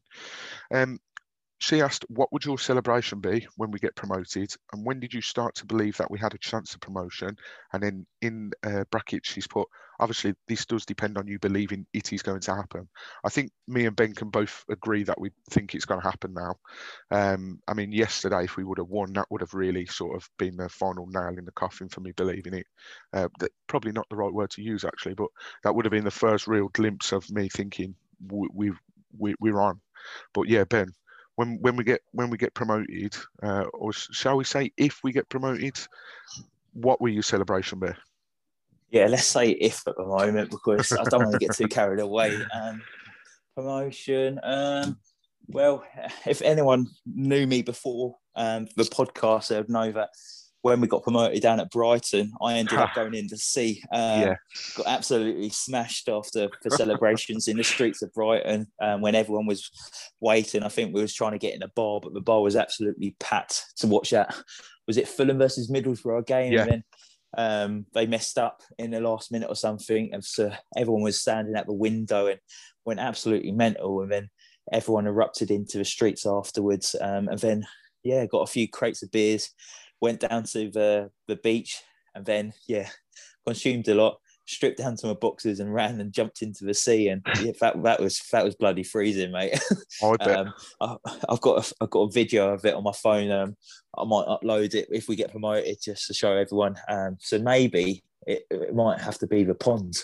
She asked, what would your celebration be when we get promoted? And when did you start to believe that we had a chance of promotion? And then in brackets, she's put, obviously, this does depend on you believing it is going to happen. I think me and Ben can both agree that we think it's going to happen now. I mean, yesterday, if we would have won, that would have really sort of been the final nail in the coffin for me believing it. Probably not the right word to use, actually, but that would have been the first real glimpse of me thinking we're on. But yeah, Ben, when we get promoted, or shall we say if we get promoted, what will your celebration be? Yeah, let's say if at the moment, because I don't want to get too carried away. Promotion. Well, if anyone knew me before the podcast, they would know that when we got promoted down at Brighton, I ended up going in to see. Got absolutely smashed after for celebrations in the streets of Brighton when everyone was waiting. I think we was trying to get in a bar, but the bar was absolutely packed to watch that. Was it Fulham versus Middlesbrough game? Yeah. And then they messed up in the last minute or something. And so everyone was standing at the window and went absolutely mental. And then everyone erupted into the streets afterwards. And then, got a few crates of beers, went down to the beach, and then consumed a lot, stripped down to my boxes and ran and jumped into the sea. And that was bloody freezing, mate. I bet. I've got a video of it on my phone. I might upload it if we get promoted just to show everyone. So maybe it might have to be the pond.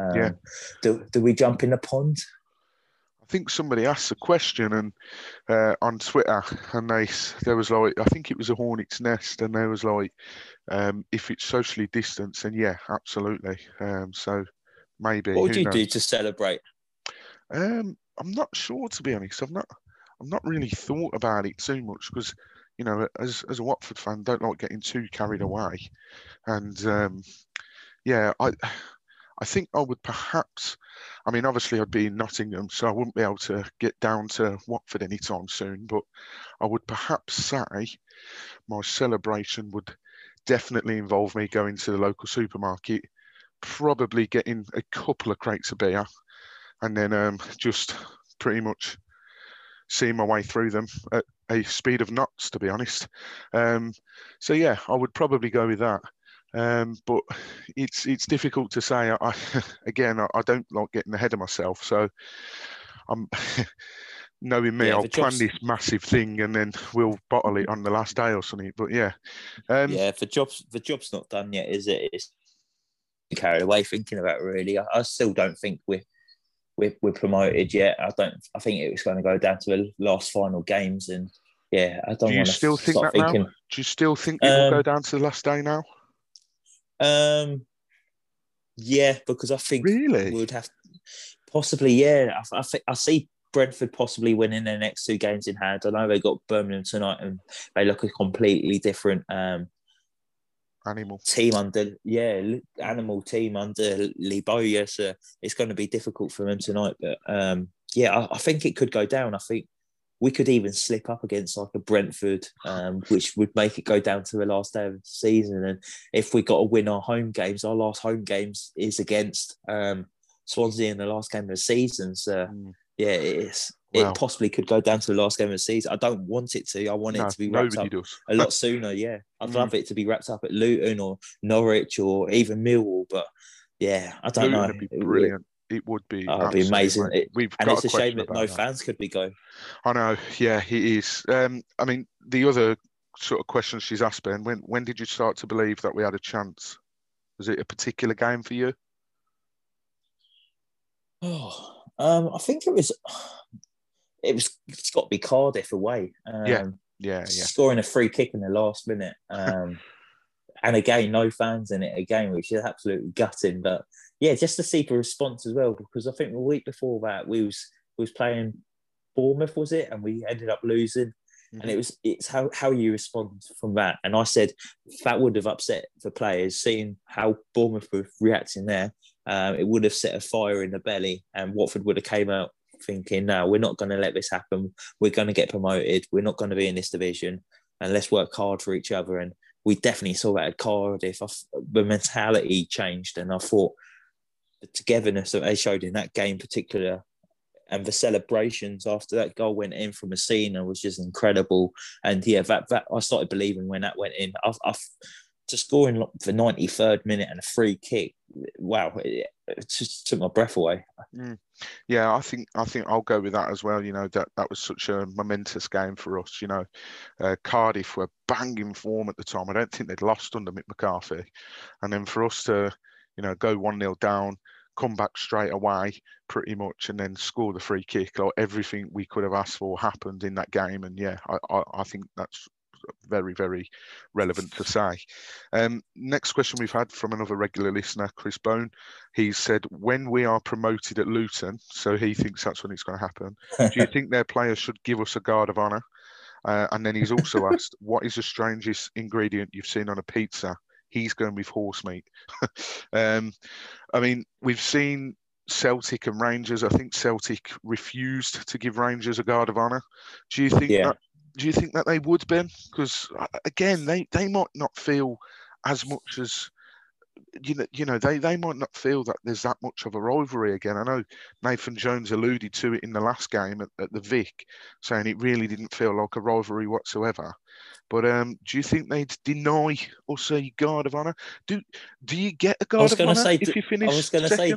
Do we jump in the pond? I think somebody asked a question and on Twitter, and there was like, I think it was a hornet's nest, and there was like, if it's socially distanced, then yeah, absolutely. So maybe. What would you do to celebrate? I'm not sure, to be honest. I've not really thought about it too much because, you know, as a Watford fan, don't like getting too carried away, and I think I would perhaps, I mean, obviously I'd be in Nottingham, so I wouldn't be able to get down to Watford anytime soon, but I would perhaps say my celebration would definitely involve me going to the local supermarket, probably getting a couple of crates of beer, and then just pretty much seeing my way through them at a speed of knots, to be honest. So yeah, I would probably go with that. But it's difficult to say. I don't like getting ahead of myself, so I'm knowing me, I'll plan this massive thing and then we'll bottle it on the last day or something. But yeah, the job's not done yet, is it? It's carried away thinking about it, really. I still don't think we're promoted yet. I think it was going to go down to the last final games, and yeah, I don't want to. Do you still think that now? Do you still think it will go down to the last day now? Yeah, because I think really we would have possibly. Yeah, I see Brentford possibly winning their next 2 games in hand. I know they got Birmingham tonight, and they look a completely different animal team under Lee Bowyer. So it's going to be difficult for them tonight. But I think it could go down. I think we could even slip up against like a Brentford, which would make it go down to the last day of the season. And if we got to win our home games, our last home games is against Swansea in the last game of the season. So it possibly could go down to the last game of the season. I don't want it to. I want it to be wrapped up a lot sooner. Yeah, I'd love it to be wrapped up at Luton or Norwich or even Millwall. But yeah, I don't know. Would be brilliant. It would be. It'd be amazing. It's a shame that no fans could be going. I know. Yeah, it is. I mean, the other sort of question she's asked, Ben, when did you start to believe that we had a chance? Was it a particular game for you? I think it's got to be Cardiff away. Scoring a free kick in the last minute. And again, no fans in it again, which is absolutely gutting. But yeah, just to see the response as well, because I think the week before that we was playing Bournemouth, was it? And we ended up losing. Mm-hmm. And it's how you respond from that. And I said that would have upset the players, seeing how Bournemouth were reacting there. It would have set a fire in the belly, and Watford would have came out thinking, no, we're not going to let this happen. We're going to get promoted. We're not going to be in this division, and let's work hard for each other. And we definitely saw that at Cardiff. The mentality changed, and I thought the togetherness that they showed in that game in particular, and the celebrations after that goal went in from Messina was just incredible. And yeah, that I started believing when that went in. To score in the 93rd minute and a free kick, wow, it just took my breath away. Yeah, I think I'll go with that as well. You know, that was such a momentous game for us. You know, Cardiff were banging form at the time. I don't think they'd lost under Mick McCarthy, and then for us to, you know, go 1-0 down, come back straight away pretty much, and then score the free kick. Like, everything we could have asked for happened in that game. And yeah, I think that's very, very relevant to say. Next question we've had from another regular listener, Chris Bone. He said, when we are promoted at Luton, so he thinks that's when it's going to happen, do you think their players should give us a guard of honour? And then he's also asked, what is the strangest ingredient you've seen on a pizza? He's going with horse meat. I mean, we've seen Celtic and Rangers. I think Celtic refused to give Rangers a guard of honour. Do you think that? Do you think that they would, Ben? Because again, they might not feel as much as you know they might not feel that there's that much of a rivalry again. I know Nathan Jones alluded to it in the last game at the Vic, saying it really didn't feel like a rivalry whatsoever. But do you think they'd deny us a guard of honour? Do you get a guard of honour if you finish? I was going to say,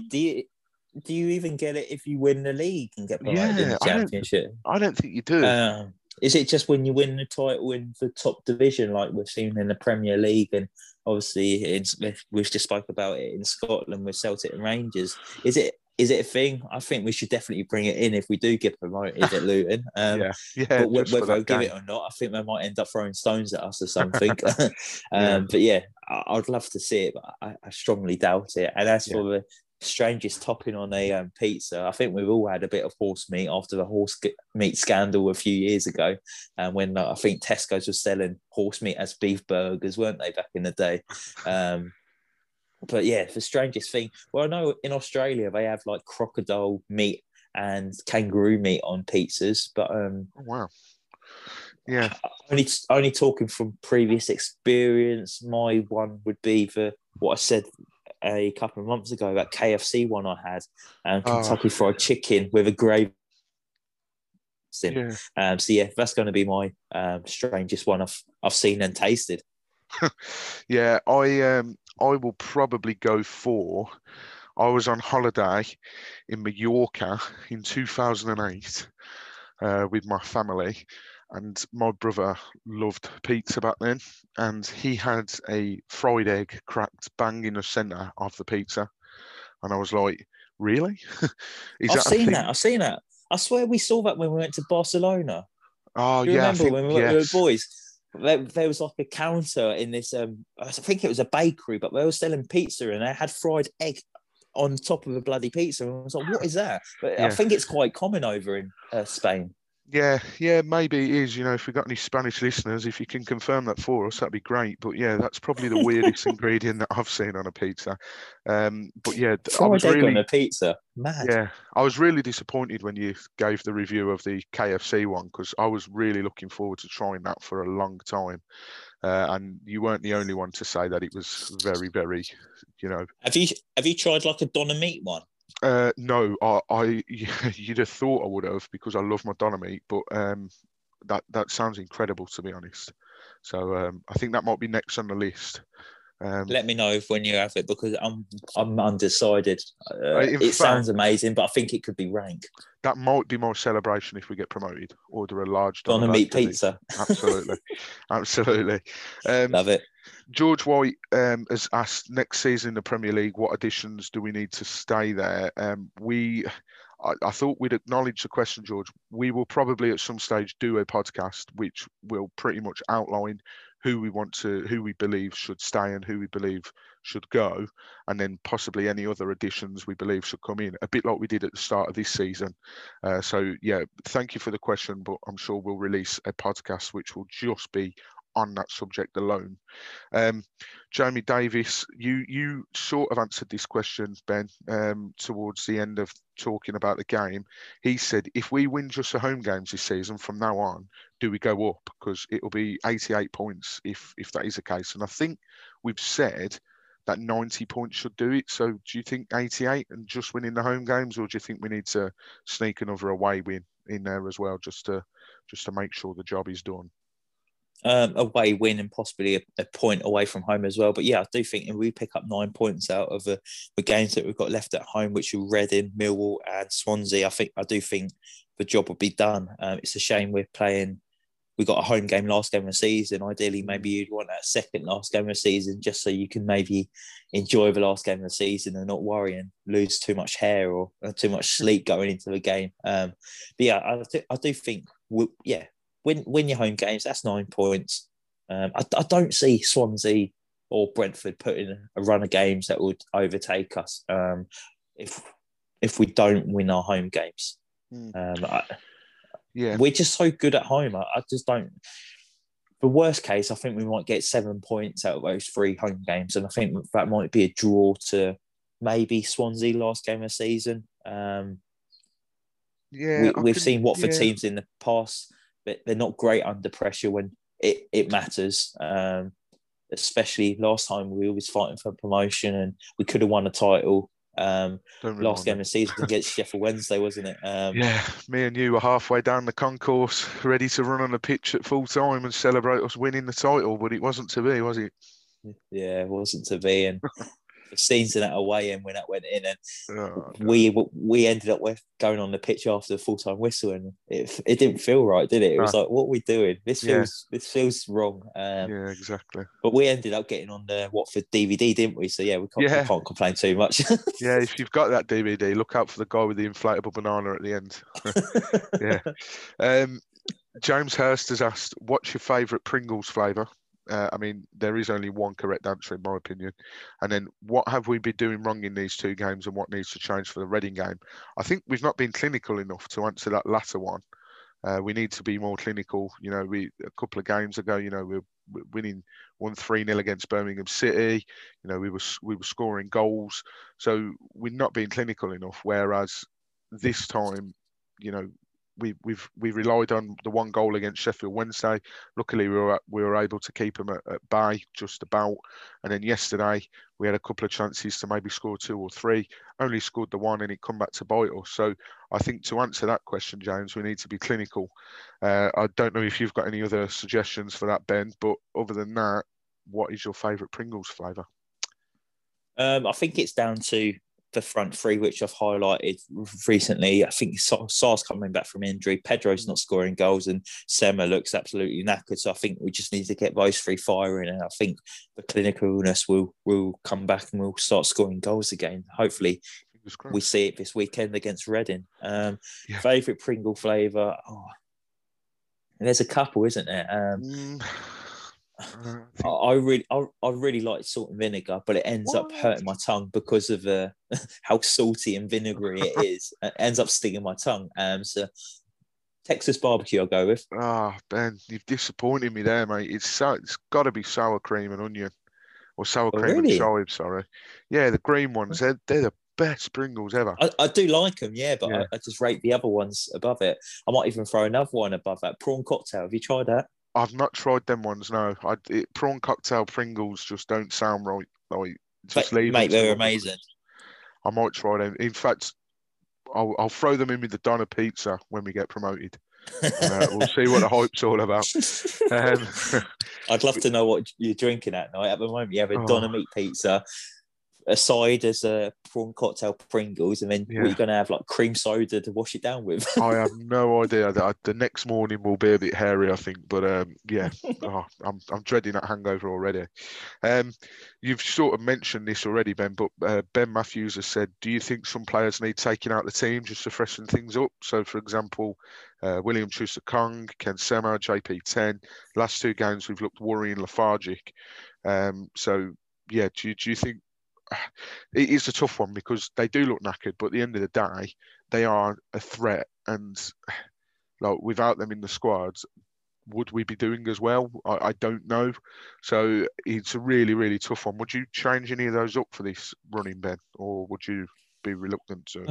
do you even get it if you win the league and get promoted in the Championship? I don't think you do. Is it just when you win the title in the top division, like we've seen in the Premier League, and obviously we've just spoke about it in Scotland with Celtic and Rangers? Is it a thing? I think we should definitely bring it in if we do get promoted at Luton. But whether they'll give it or not, I think they might end up throwing stones at us or something. But yeah, I'd love to see it, but I strongly doubt it. And as for the strangest topping on a pizza, I think we've all had a bit of horse meat after the horse meat scandal a few years ago, and when I think Tesco's was selling horse meat as beef burgers, weren't they, back in the day? But yeah, the strangest thing, well, I know in Australia they have like crocodile meat and kangaroo meat on pizzas, but wow, yeah, only talking from previous experience, my one would be for what I said a couple of months ago, that KFC one I had, and Kentucky Fried Chicken with a gravy disgusting. Yeah. So yeah, that's going to be my strangest one I've seen and tasted. Yeah, I will probably go for. I was on holiday in Mallorca in 2008 with my family, and my brother loved pizza back then, and he had a fried egg cracked bang in the centre of the pizza, and I was like, really? Is I've that a seen that. thing? I've seen that. I swear we saw that when we went to Barcelona. Oh Do you yeah, I remember think when we were yes. boys? There was like a counter in this. I think it was a bakery, but they were selling pizza, and they had fried egg on top of a bloody pizza. And I was like, "What is that?" But I Yeah. think it's quite common over in Spain. Yeah, maybe it is. If we've got any Spanish listeners, if you can confirm that for us, that'd be great. But yeah, that's probably the weirdest ingredient that I've seen on a pizza. But yeah, I was Fried egg on really, a pizza, mad. yeah, I was really disappointed when you gave the review of the KFC one because I was really looking forward to trying that for a long time. And you weren't the only one to say that it was very, very, you know, Have you tried like a Donna meat one? no, I you'd have thought I would have because I love my doner meat, but that sounds incredible to be honest. So I think that might be next on the list. Um, Let me know if when you have it because I'm undecided. in It fact, sounds amazing, but I think it could be rank. that might be my celebration if we get promoted. Order a large doner Donna meat bacon. pizza. Absolutely, absolutely. Um, Love it. George White has asked next season in the Premier League, what additions do we need to stay there? I thought we'd acknowledge the question, George. We will probably at some stage do a podcast which will pretty much outline who we believe should stay and who we believe should go, and then possibly any other additions we believe should come in, a bit like we did at the start of this season. So yeah, thank you for the question, but I'm sure we'll release a podcast which will just be on that subject alone. Jamie Davis, you sort of answered this question, Ben, towards the end of talking about the game. He said, if we win just the home games this season from now on, do we go up? Because it'll be 88 points if that is the case. And I think we've said that 90 points should do it. So do you think 88 and just winning the home games, or do you think we need to sneak another away win in there as well, just to make sure the job is done? Away win and possibly a point away from home as well. But yeah, I do think if we pick up 9 points out of the games that we've got left at home, which are Reading, Millwall, and Swansea, I do think the job will be done. It's a shame we're playing. We got a home game last game of the season. Ideally, maybe you'd want that second last game of the season just so you can maybe enjoy the last game of the season and not worry and lose too much hair or too much sleep going into the game. But yeah, I do think win your home games. That's 9 points. I don't see Swansea or Brentford putting a run of games that would overtake us if we don't win our home games. Yeah, we're just so good at home. I just don't. The worst case, I think we might get 7 points out of those 3 home games, and I think that might be a draw to maybe Swansea last game of the season. We've seen Watford teams in the past. But they're not great under pressure when it matters. Especially last time we was fighting for promotion and we could have won a title. Last game of the season against Sheffield Wednesday, wasn't it? Yeah, me and you were halfway down the concourse, ready to run on the pitch at full time and celebrate us winning the title, but it wasn't to be, was it? Yeah, it wasn't to be. And the scenes in that away end when that went in, and no. we ended up with going on the pitch after the full time whistle, and it didn't feel right, did it? It was like, what are we doing? This feels wrong. Yeah, exactly. But we ended up getting on the Watford DVD, didn't we? So yeah, we can't complain too much. Yeah, if you've got that DVD, look out for the guy with the inflatable banana at the end. Yeah. James Hurst has asked, what's your favourite Pringles flavour? I mean, there is only one correct answer in my opinion. And then what have we been doing wrong in these 2 games and what needs to change for the Reading game? I think we've not been clinical enough to answer that latter one. We need to be more clinical. A couple of games ago, we're winning 1-3-0 against Birmingham City. We were scoring goals. So we're not being clinical enough. Whereas this time, we relied on the one goal against Sheffield Wednesday. Luckily, we were able to keep them at bay just about. And then yesterday, we had a couple of chances to maybe score 2 or 3. Only scored the one, and it come back to bite us. So I think to answer that question, James, we need to be clinical. I don't know if you've got any other suggestions for that, Ben. But other than that, what is your favourite Pringles flavour? I think it's down to the front three, which I've highlighted recently. I think Sar's coming back from injury. Pedro's not scoring goals, and Sema looks absolutely knackered. So I think we just need to get those three firing, and I think the clinicalness will come back and we'll start scoring goals again. Hopefully, we see it this weekend against Reading. Favourite Pringle flavour? Oh, there's a couple, isn't there? I really like salt and vinegar, but it ends up hurting my tongue because of how salty and vinegary it is. It ends up stinging my tongue. So Texas barbecue, I'll go with. Ben, you've disappointed me there, mate. It's got to be sour cream and onion, or sour cream and chive. Sorry, yeah, the green ones. They're the best Pringles ever. I do like them, but I just rate the other ones above it. I might even throw another one above that. Prawn cocktail. Have you tried that? I've not tried them ones, no. Prawn cocktail Pringles just don't sound right. Like, just leave them. Mate, they're amazing. I might try them. In fact, I'll throw them in with the Donna pizza when we get promoted. We'll see what the hype's all about. I'd love to know what you're drinking at night. At the moment, you have a Donna meat pizza, aside as a prawn cocktail Pringles, and then what you're going to have, like cream soda to wash it down with. I have no idea. The next morning will be a bit hairy, I think. But I'm dreading that hangover already. You've sort of mentioned this already, Ben, but Ben Matthews has said, do you think some players need taking out the team just to freshen things up? So, for example, William Troost-Ekong, Ken Sema, JP10. Last 2 games we've looked worrying lethargic. Do you think it is a tough one because they do look knackered, but at the end of the day, they are a threat. And like without them in the squads, would we be doing as well? I don't know. So it's a really, really tough one. Would you change any of those up for this running, Ben, or would you be reluctant to?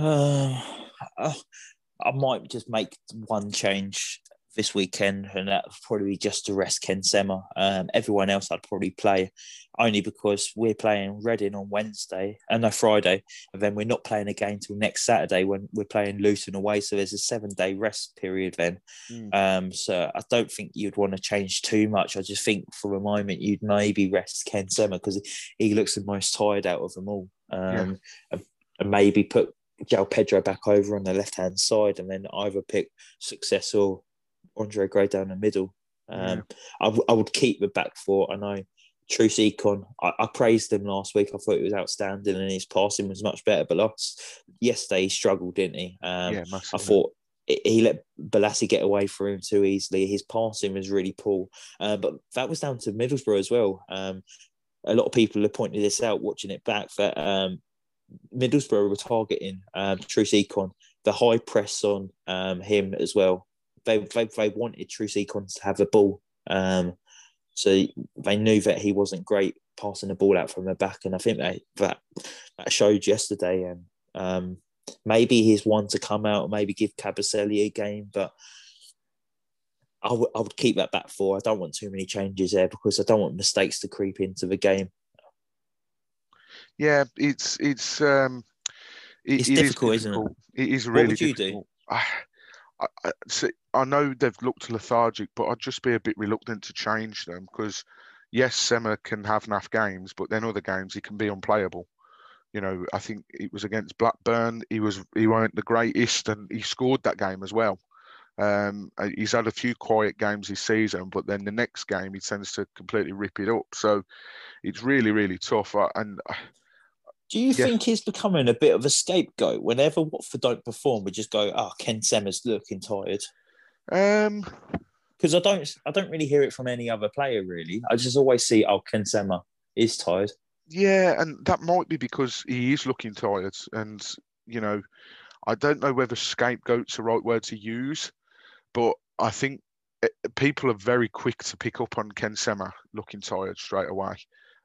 I might just make one change this weekend, and that would probably be just to rest Ken Sema. Everyone else I'd probably play, only because we're playing Reading on Friday, and then we're not playing again till next Saturday when we're playing Luton away. So there's a 7-day rest period then. So I don't think you'd want to change too much. I just think for a moment you'd maybe rest Ken Sema because he looks the most tired out of them all. And maybe put João Pedro back over on the left-hand side, and then either pick Success or Andre Gray down the middle. I would keep the back 4. I know Troost-Ekong, I praised him last week. I thought he was outstanding and his passing was much better. But yesterday he struggled, didn't he? I thought he let Balassi get away from him too easily. His passing was really poor. But that was down to Middlesbrough as well. A lot of people have pointed this out watching it back, that Middlesbrough were targeting Troost-Ekong, the high press on him as well. They wanted Troost-Ekong to have the ball. So they knew that he wasn't great passing the ball out from the back. And I think that showed yesterday. And maybe he's one to come out, maybe give Kabasele a game. But I would keep that back 4. I don't want too many changes there because I don't want mistakes to creep into the game. Yeah, it's difficult, isn't it? It is really difficult. What would you do? I know they've looked lethargic, but I'd just be a bit reluctant to change them because, yes, Sema can have naff games, but then other games he can be unplayable. You know, I think it was against Blackburn. He weren't the greatest, and he scored that game as well. He's had a few quiet games this season, but then the next game he tends to completely rip it up. So it's really, really tough. Do you think he's becoming a bit of a scapegoat? Whenever Watford don't perform, we just go, Ken Sema's looking tired. Because I don't really hear it from any other player, really. I just always see, Ken Sema is tired. Yeah, and that might be because he is looking tired. And, you know, I don't know whether scapegoat's the right word to use, but I think people are very quick to pick up on Ken Sema looking tired straight away.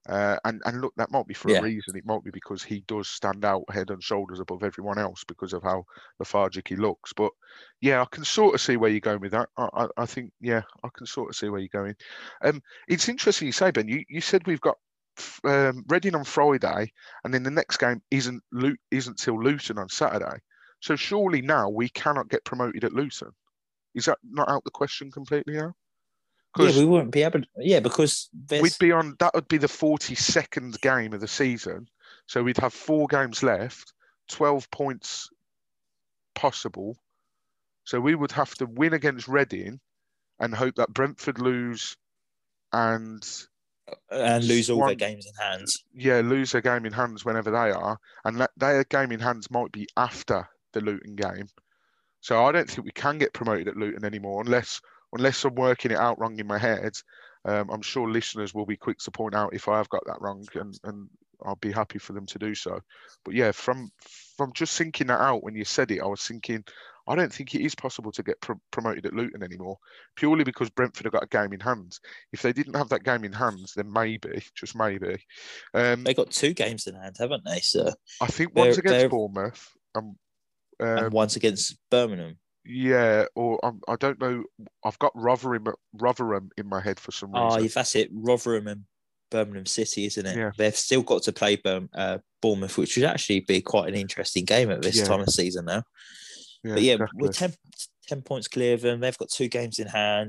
And look, that might be for a Yeah. reason. It might be because he does stand out head and shoulders above everyone else because of how lethargic he looks. But yeah, I can sort of see where you're going with that. I think, yeah, I can sort of see where you're going. It's interesting you say, Ben. You said we've got Reading on Friday, and then the next game isn't till Luton on Saturday. So surely now we cannot get promoted at Luton. Is that not out the question completely now? Yeah, we wouldn't be able to. Yeah, because we'd be on. That would be the 42nd game of the season. So we'd have 4 games left, 12 points possible. So we would have to win against Reading and hope that Brentford lose and lose all their games in hand. Yeah, lose their game in hands whenever they are. And their game in hands might be after the Luton game. So I don't think we can get promoted at Luton anymore unless I'm working it out wrong in my head. I'm sure listeners will be quick to point out if I have got that wrong, and I'll be happy for them to do so. But yeah, from just thinking that out when you said it, I was thinking, I don't think it is possible to get promoted at Luton anymore, purely because Brentford have got a game in hand. If they didn't have that game in hand, then maybe, just maybe. They got 2 games in hand, haven't they? So I think one's against Bournemouth and one's against Birmingham. Yeah, or I don't know. I've got Rotherham in my head for some reason. Oh, that's it. Rotherham and Birmingham City, isn't it? Yeah. They've still got to play Bournemouth, which would actually be quite an interesting game at this time of season now. Yeah, but yeah, exactly. we're 10 points clear of them. They've got 2 games in hand.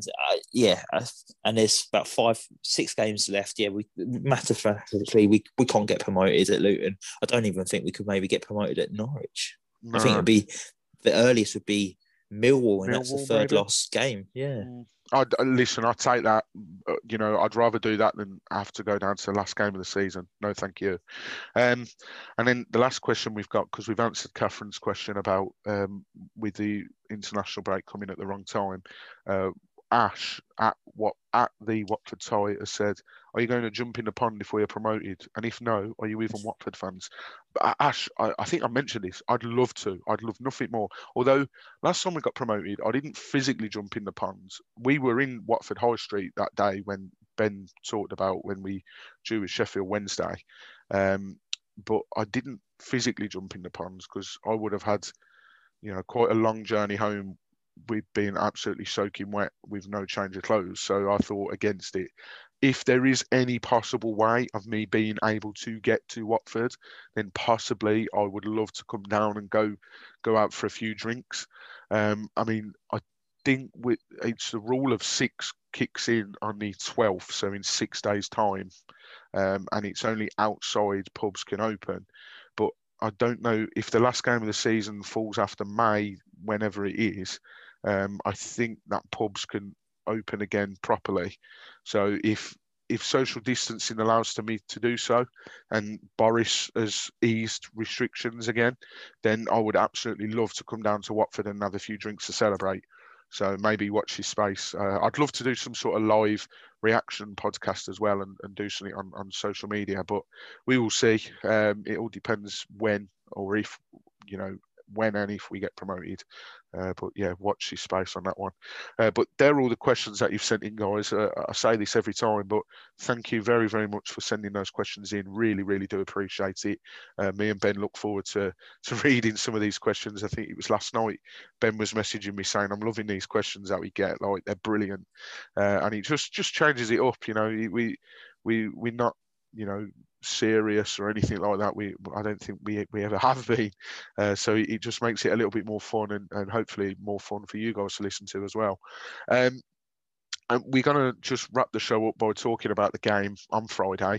And there's about 5-6 games left. Yeah, mathematically, we can't get promoted at Luton. I don't even think we could maybe get promoted at Norwich. No. I think the earliest would be Millwall, and that's the third maybe? lost game. Yeah. I'd take that. I'd rather do that than have to go down to the last game of the season. No, thank you. And then the last question we've got, because we've answered Catherine's question about with the international break coming at the wrong time. Ash at the Watford tie has said, "Are you going to jump in the pond if we are promoted? And if no, are you even Watford fans?" But Ash, I think I mentioned this. I'd love to. I'd love nothing more. Although last time we got promoted, I didn't physically jump in the ponds. We were in Watford High Street that day when Ben talked about when we drew with Sheffield Wednesday. But I didn't physically jump in the ponds because I would have had, quite a long journey home with being absolutely soaking wet with no change of clothes. So I thought against it. If there is any possible way of me being able to get to Watford, then possibly I would love to come down and go out for a few drinks. I think it's the rule of 6 kicks in on the 12th, so in 6 days' time, and it's only outside pubs can open. But I don't know if the last game of the season falls after May, whenever it is. I think that pubs can open again properly. So if social distancing allows me to do so, and Boris has eased restrictions again, then I would absolutely love to come down to Watford and have a few drinks to celebrate. So maybe watch this space. I'd love to do some sort of live reaction podcast as well and do something on social media, but we will see. It all depends when or if, when and if we get promoted. But yeah, watch this space on that one. But they're all the questions that you've sent in, guys. I say this every time, but thank you very, very much for sending those questions in. Really, really do appreciate it. Me and Ben look forward to reading some of these questions. I think it was last night Ben was messaging me saying, "I'm loving these questions that we get. Like, they're brilliant," and it just changes it up. We're not, serious or anything like that. I don't think we ever have been. So it just makes it a little bit more fun and hopefully more fun for you guys to listen to as well. And we're going to just wrap the show up by talking about the game on Friday.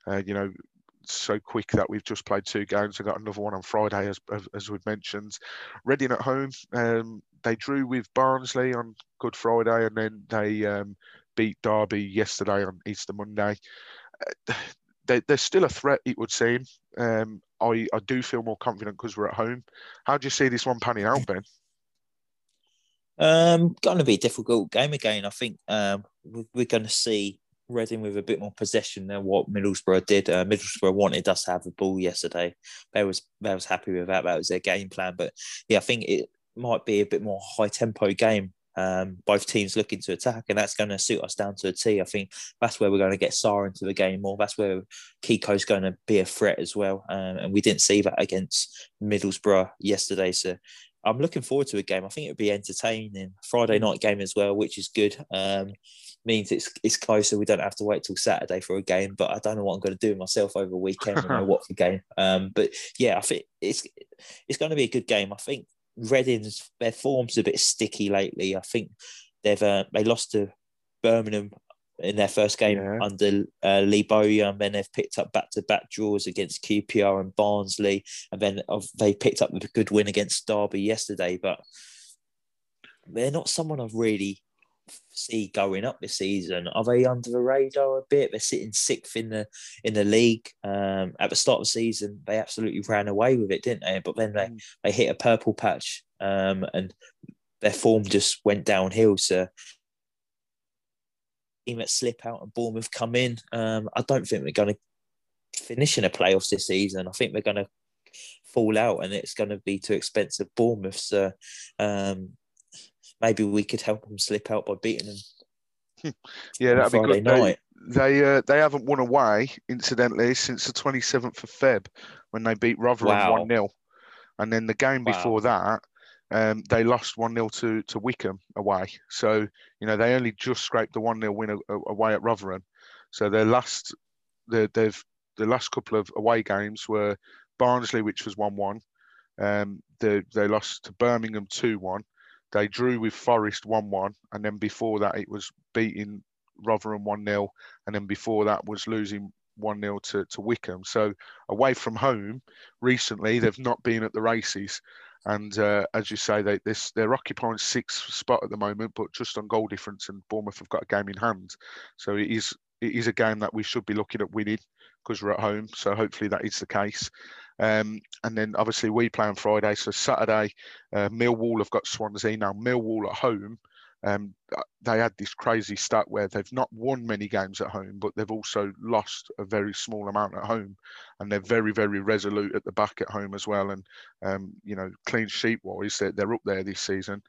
So quick that we've just played 2 games. We've got another one on Friday, as we've mentioned. Reading at home, they drew with Barnsley on Good Friday, and then they beat Derby yesterday on Easter Monday. They're still a threat, it would seem. I do feel more confident because we're at home. How do you see this one panning out, Ben? Going to be a difficult game again. I think we're going to see Reading with a bit more possession than what Middlesbrough did. Middlesbrough wanted us to have the ball yesterday. They was happy with that. That was their game plan. But yeah, I think it might be a bit more high tempo game both teams looking to attack, and that's going to suit us down to a T. I think that's where we're going to get Sarr into the game more. That's where Kiko's going to be a threat as well, and we didn't see that against Middlesbrough yesterday. So I'm looking forward to a game. I think it'll be entertaining. Friday night game as well, which is good. Means it's closer. We don't have to wait till Saturday for a game. But I don't know what I'm going to do myself over the weekend when I watch the game. But yeah, I think it's going to be a good game. I think Reading's their form's a bit sticky lately. I think they lost to Birmingham in their first game under Lee Bowyer, and then they've picked up back-to-back draws against QPR and Barnsley, and then they picked up a good win against Derby yesterday. But they're not someone I've really see going up this season. Are they under the radar a bit? They're sitting sixth in the league. At the start of the season, they absolutely ran away with it, didn't they? But then they hit a purple patch, and their form just went downhill. So team that slip out and Bournemouth come in. I don't think we're going to finish in the playoffs this season. I think they're going to fall out, and it's going to be too expensive. Bournemouth. So maybe we could help them slip out by beating them. Yeah, that'd Friday be good. Night. They haven't won away, incidentally, since the 27th of Feb when they beat Rotherham 1-0. And then the game before that, they lost 1-0 to Wickham away. So, they only just scraped the 1-0 win away at Rotherham. So the last couple of away games were Barnsley, which was 1-1. They lost to Birmingham 2-1. They drew with Forest 1-1, and then before that it was beating Rotherham 1-0, and then before that was losing 1-0 to Wickham. So away from home, recently they've not been at the races, and as you say, they're occupying sixth spot at the moment, but just on goal difference, and Bournemouth have got a game in hand. So it is a game that we should be looking at winning because we're at home. So hopefully that is the case. And then obviously we play on Friday. So Saturday, Millwall have got Swansea. Now Millwall at home, they had this crazy stat where they've not won many games at home, but they've also lost a very small amount at home. And they're very, very resolute at the back at home as well. And, clean sheet wise, they're up there this season.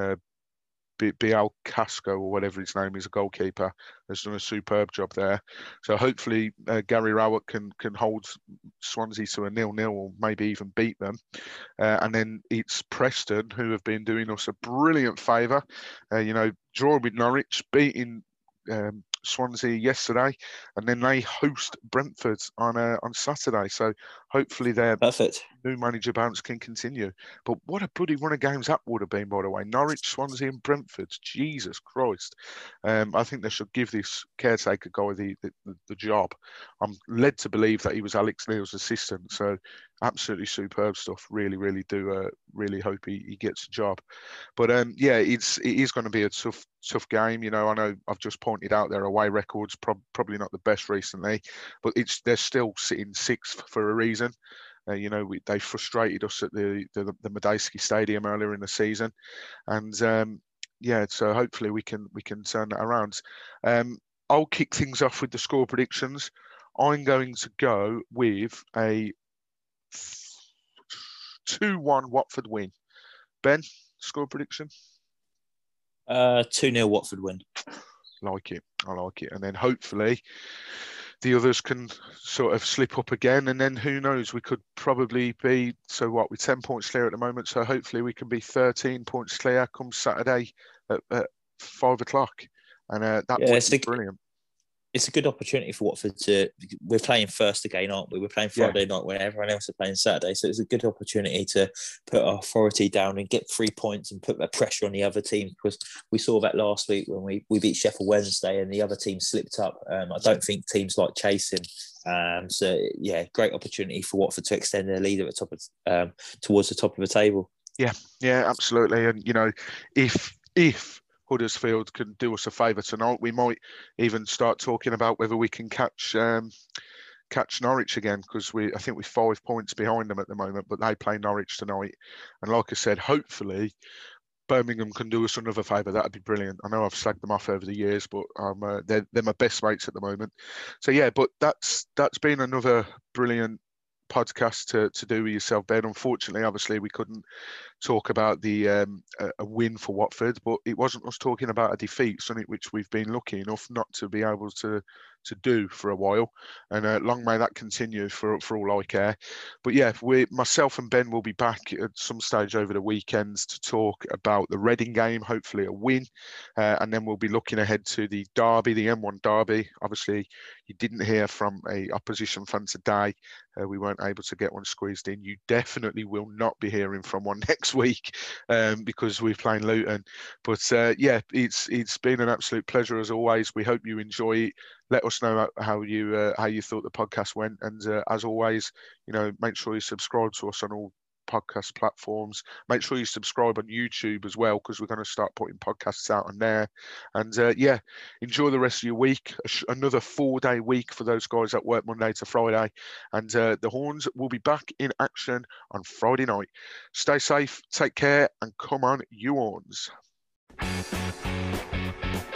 Bial Casco, or whatever his name is, a goalkeeper, has done a superb job there. So hopefully Gary Rowett can hold Swansea to a 0-0 or maybe even beat them. And then it's Preston who have been doing us a brilliant favour. Drawing with Norwich, beating Swansea yesterday, and then they host Brentford on Saturday. So hopefully their perfect new manager bounce can continue. But what a bloody run of games that would have been, by the way. Norwich, Swansea and Brentford. Jesus Christ. I think they should give this caretaker guy the job. I'm led to believe that he was Alex Neil's assistant. So absolutely superb stuff. Really, really do really hope he gets a job. But it is going to be a tough game. I know I've just pointed out their away records, probably not the best recently, but they're still sitting sixth for a reason. They frustrated us at the Medeski Stadium earlier in the season, and so hopefully we can turn that around. I'll kick things off with the score predictions. I'm going to go with a 2-1 Watford win. Ben, score prediction? 2-0 Watford win. I like it. And then hopefully the others can sort of slip up again. And then who knows, we could probably be, we're 10 points clear at the moment. So hopefully we can be 13 points clear come Saturday at 5 o'clock. And that would be brilliant. It's a good opportunity for Watford we're playing first again, aren't we? We're playing Friday night when everyone else is playing Saturday. So it's a good opportunity to put our authority down and get 3 points and put that pressure on the other team, because we saw that last week when we beat Sheffield Wednesday and the other team slipped up. I don't think teams like chasing. Great opportunity for Watford to extend their lead at the top of, towards the top of the table. Yeah, absolutely. And, if Huddersfield can do us a favour tonight, we might even start talking about whether we can catch Norwich again, because I think we're 5 points behind them at the moment, but they play Norwich tonight. And like I said, hopefully Birmingham can do us another favour. That'd be brilliant. I know I've slagged them off over the years, but they're my best mates at the moment. So but that's been another brilliant podcast to do with yourself, Ben. Unfortunately, obviously, we couldn't talk about the a win for Watford, but it wasn't us talking about a defeat, something which we've been lucky enough not to be able to do for a while, and long may that continue for all I care. But yeah, myself and Ben will be back at some stage over the weekends to talk about the Reading game, hopefully a win, and then we'll be looking ahead to the derby, the M1 derby. Obviously, you didn't hear from a opposition fan today. We weren't able to get one squeezed in. You definitely will not be hearing from one next week because we're playing Luton. But yeah, it's been an absolute pleasure as always. We hope you enjoy it. Let us know how you thought the podcast went, and as always, make sure you subscribe to us on all podcast platforms. Make sure you subscribe on YouTube as well, because we're going to start putting podcasts out on there. And yeah, enjoy the rest of your week. Another 4-day week for those guys that work Monday to Friday, and the Horns will be back in action on Friday night. Stay safe, take care, and come on, you Horns.